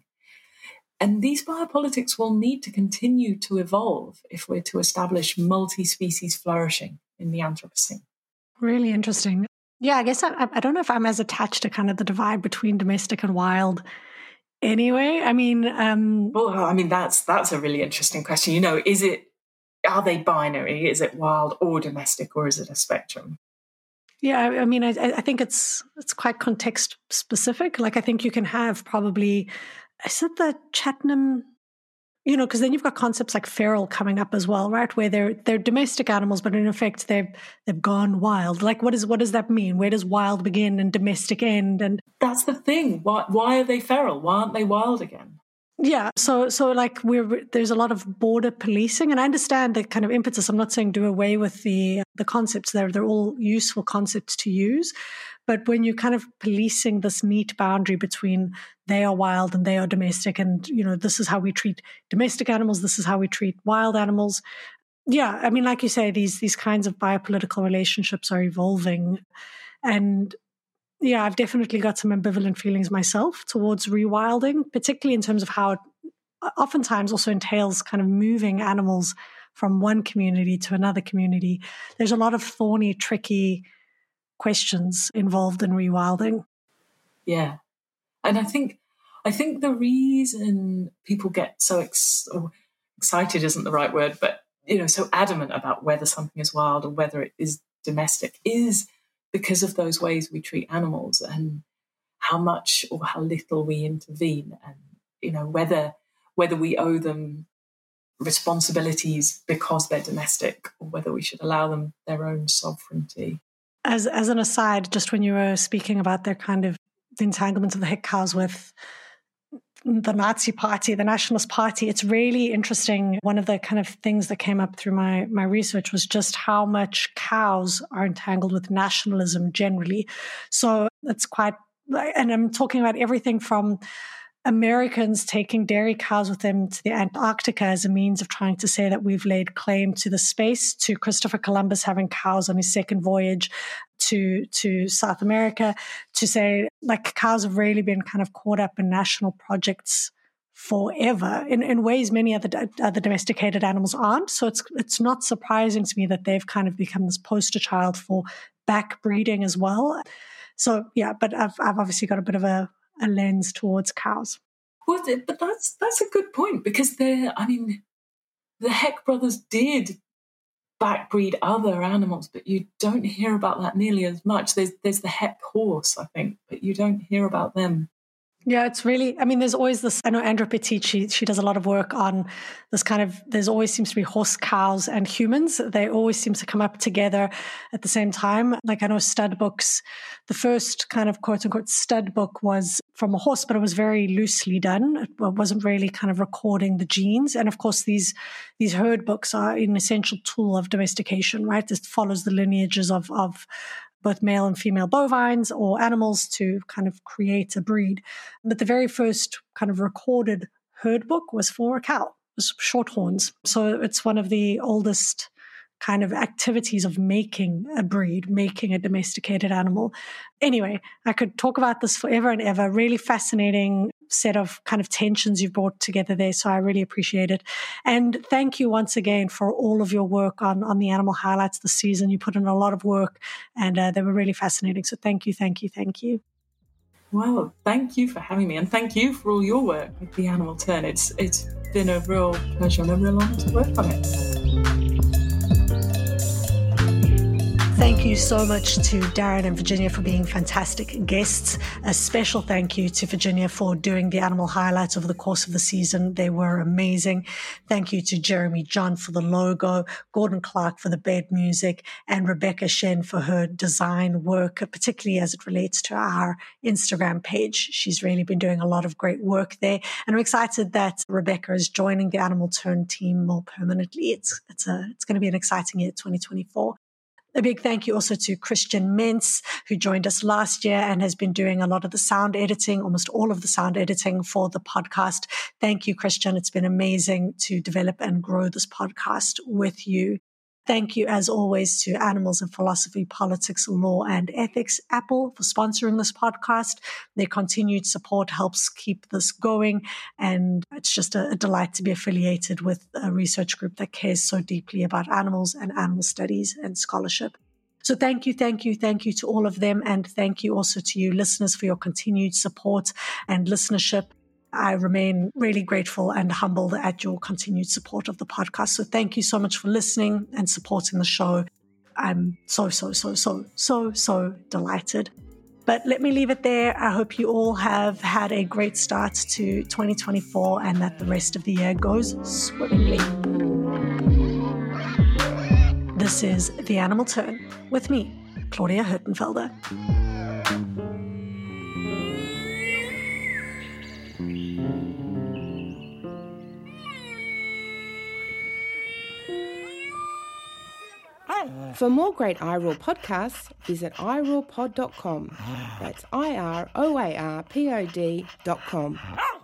And these biopolitics will need to continue to evolve if we're to establish multi-species flourishing in the Anthropocene. Really interesting. Yeah, I guess I, I don't know if I'm as attached to kind of the divide between domestic and wild anyway. I mean... Um, well, I mean, that's that's a really interesting question. You know, is it, are they binary? Is it wild or domestic, or is it a spectrum? Yeah, I mean, I, I think it's it's quite context specific. Like, I think you can have probably, is it the Chattanam... You know, because then you've got concepts like feral coming up as well, right? Where they're they're domestic animals, but in effect they've they've gone wild. Like, what is what does that mean? Where does wild begin and domestic end? And that's the thing. Why why are they feral? Why aren't they wild again? Yeah, so so like we're there's a lot of border policing, and I understand the kind of impetus. I'm not saying do away with the the concepts. They're they're all useful concepts to use. But when you're kind of policing this neat boundary between they are wild and they are domestic, and, you know, this is how we treat domestic animals, this is how we treat wild animals. Yeah, I mean, like you say, these these kinds of biopolitical relationships are evolving. And yeah, I've definitely got some ambivalent feelings myself towards rewilding, particularly in terms of how it oftentimes also entails kind of moving animals from one community to another community. There's a lot of thorny, tricky questions involved in rewilding. Yeah. And I think I think the reason people get so ex- or excited isn't the right word, but, you know, so adamant about whether something is wild or whether it is domestic is because of those ways we treat animals and how much or how little we intervene, and, you know, whether whether we owe them responsibilities because they're domestic or whether we should allow them their own sovereignty. As as an aside, just when you were speaking about their kind of the entanglement of the hick cows with the Nazi Party, the Nationalist Party, it's really interesting. One of the kind of things that came up through my, my research was just how much cows are entangled with nationalism generally. So it's quite, and I'm talking about everything from Americans taking dairy cows with them to the Antarctica as a means of trying to say that we've laid claim to the space, to Christopher Columbus having cows on his second voyage to to South America, to say like cows have really been kind of caught up in national projects forever in, in ways many other other domesticated animals aren't. So it's it's not surprising to me that they've kind of become this poster child for backbreeding as well. So yeah, but I've I've obviously got a bit of a a lens towards cows. Well, but that's that's a good point, because they're, I mean, the Heck brothers did backbreed other animals, but you don't hear about that nearly as much. There's there's the Heck horse, I think, but you don't hear about them. Yeah, it's really, I mean, there's always this, I know Andrea Petit, she, she does a lot of work on this kind of, there's always seems to be horse, cows, and humans. They always seem to come up together at the same time. Like I know stud books, the first kind of quote unquote stud book was from a horse, but it was very loosely done. It wasn't really kind of recording the genes. And of course, these, these herd books are an essential tool of domestication, right? This follows the lineages of, of, both male and female bovines or animals to kind of create a breed. But the very first kind of recorded herd book was for a cow, it was shorthorns. So it's one of the oldest kind of activities of making a breed, making a domesticated animal. Anyway, I could talk about this forever and ever. Really fascinating set of kind of tensions you've brought together there. So I really appreciate it. And thank you once again for all of your work on, on the animal highlights this season. You put in a lot of work and uh, they were really fascinating. So thank you, thank you, thank you. Well, thank you for having me, and thank you for all your work with the Animal Turn. It's It's been a real pleasure and a real honor to work on it. Thank you so much to Darren and Virginia for being fantastic guests. A special thank you to Virginia for doing the animal highlights over the course of the season. They were amazing. Thank you to Jeremy John for the logo, Gordon Clark for the bed music, and Rebecca Shen for her design work, particularly as it relates to our Instagram page. She's really been doing a lot of great work there. And I'm excited that Rebecca is joining the Animal Turn team more permanently. It's, it's, a, it's going to be an exciting year, twenty twenty-four. A big thank you also to Christian Mentz, who joined us last year and has been doing a lot of the sound editing, almost all of the sound editing for the podcast. Thank you, Christian. It's been amazing to develop and grow this podcast with you. Thank you, as always, to Animals in Philosophy, Politics, Law, and Ethics, Apple, for sponsoring this podcast. Their continued support helps keep this going, and it's just a, a delight to be affiliated with a research group that cares so deeply about animals and animal studies and scholarship. So thank you, thank you, thank you to all of them. And thank you also to you listeners for your continued support and listenership. I remain really grateful and humbled at your continued support of the podcast. So thank you so much for listening and supporting the show. I'm so, so, so, so, so, so delighted. But let me leave it there. I hope you all have had a great start to twenty twenty-four and that the rest of the year goes swimmingly. This is The Animal Turn with me, Claudia Hurtenfelder. For more great I R O A R podcasts, visit i roar pod dot com. That's I R O A R P O D dot com.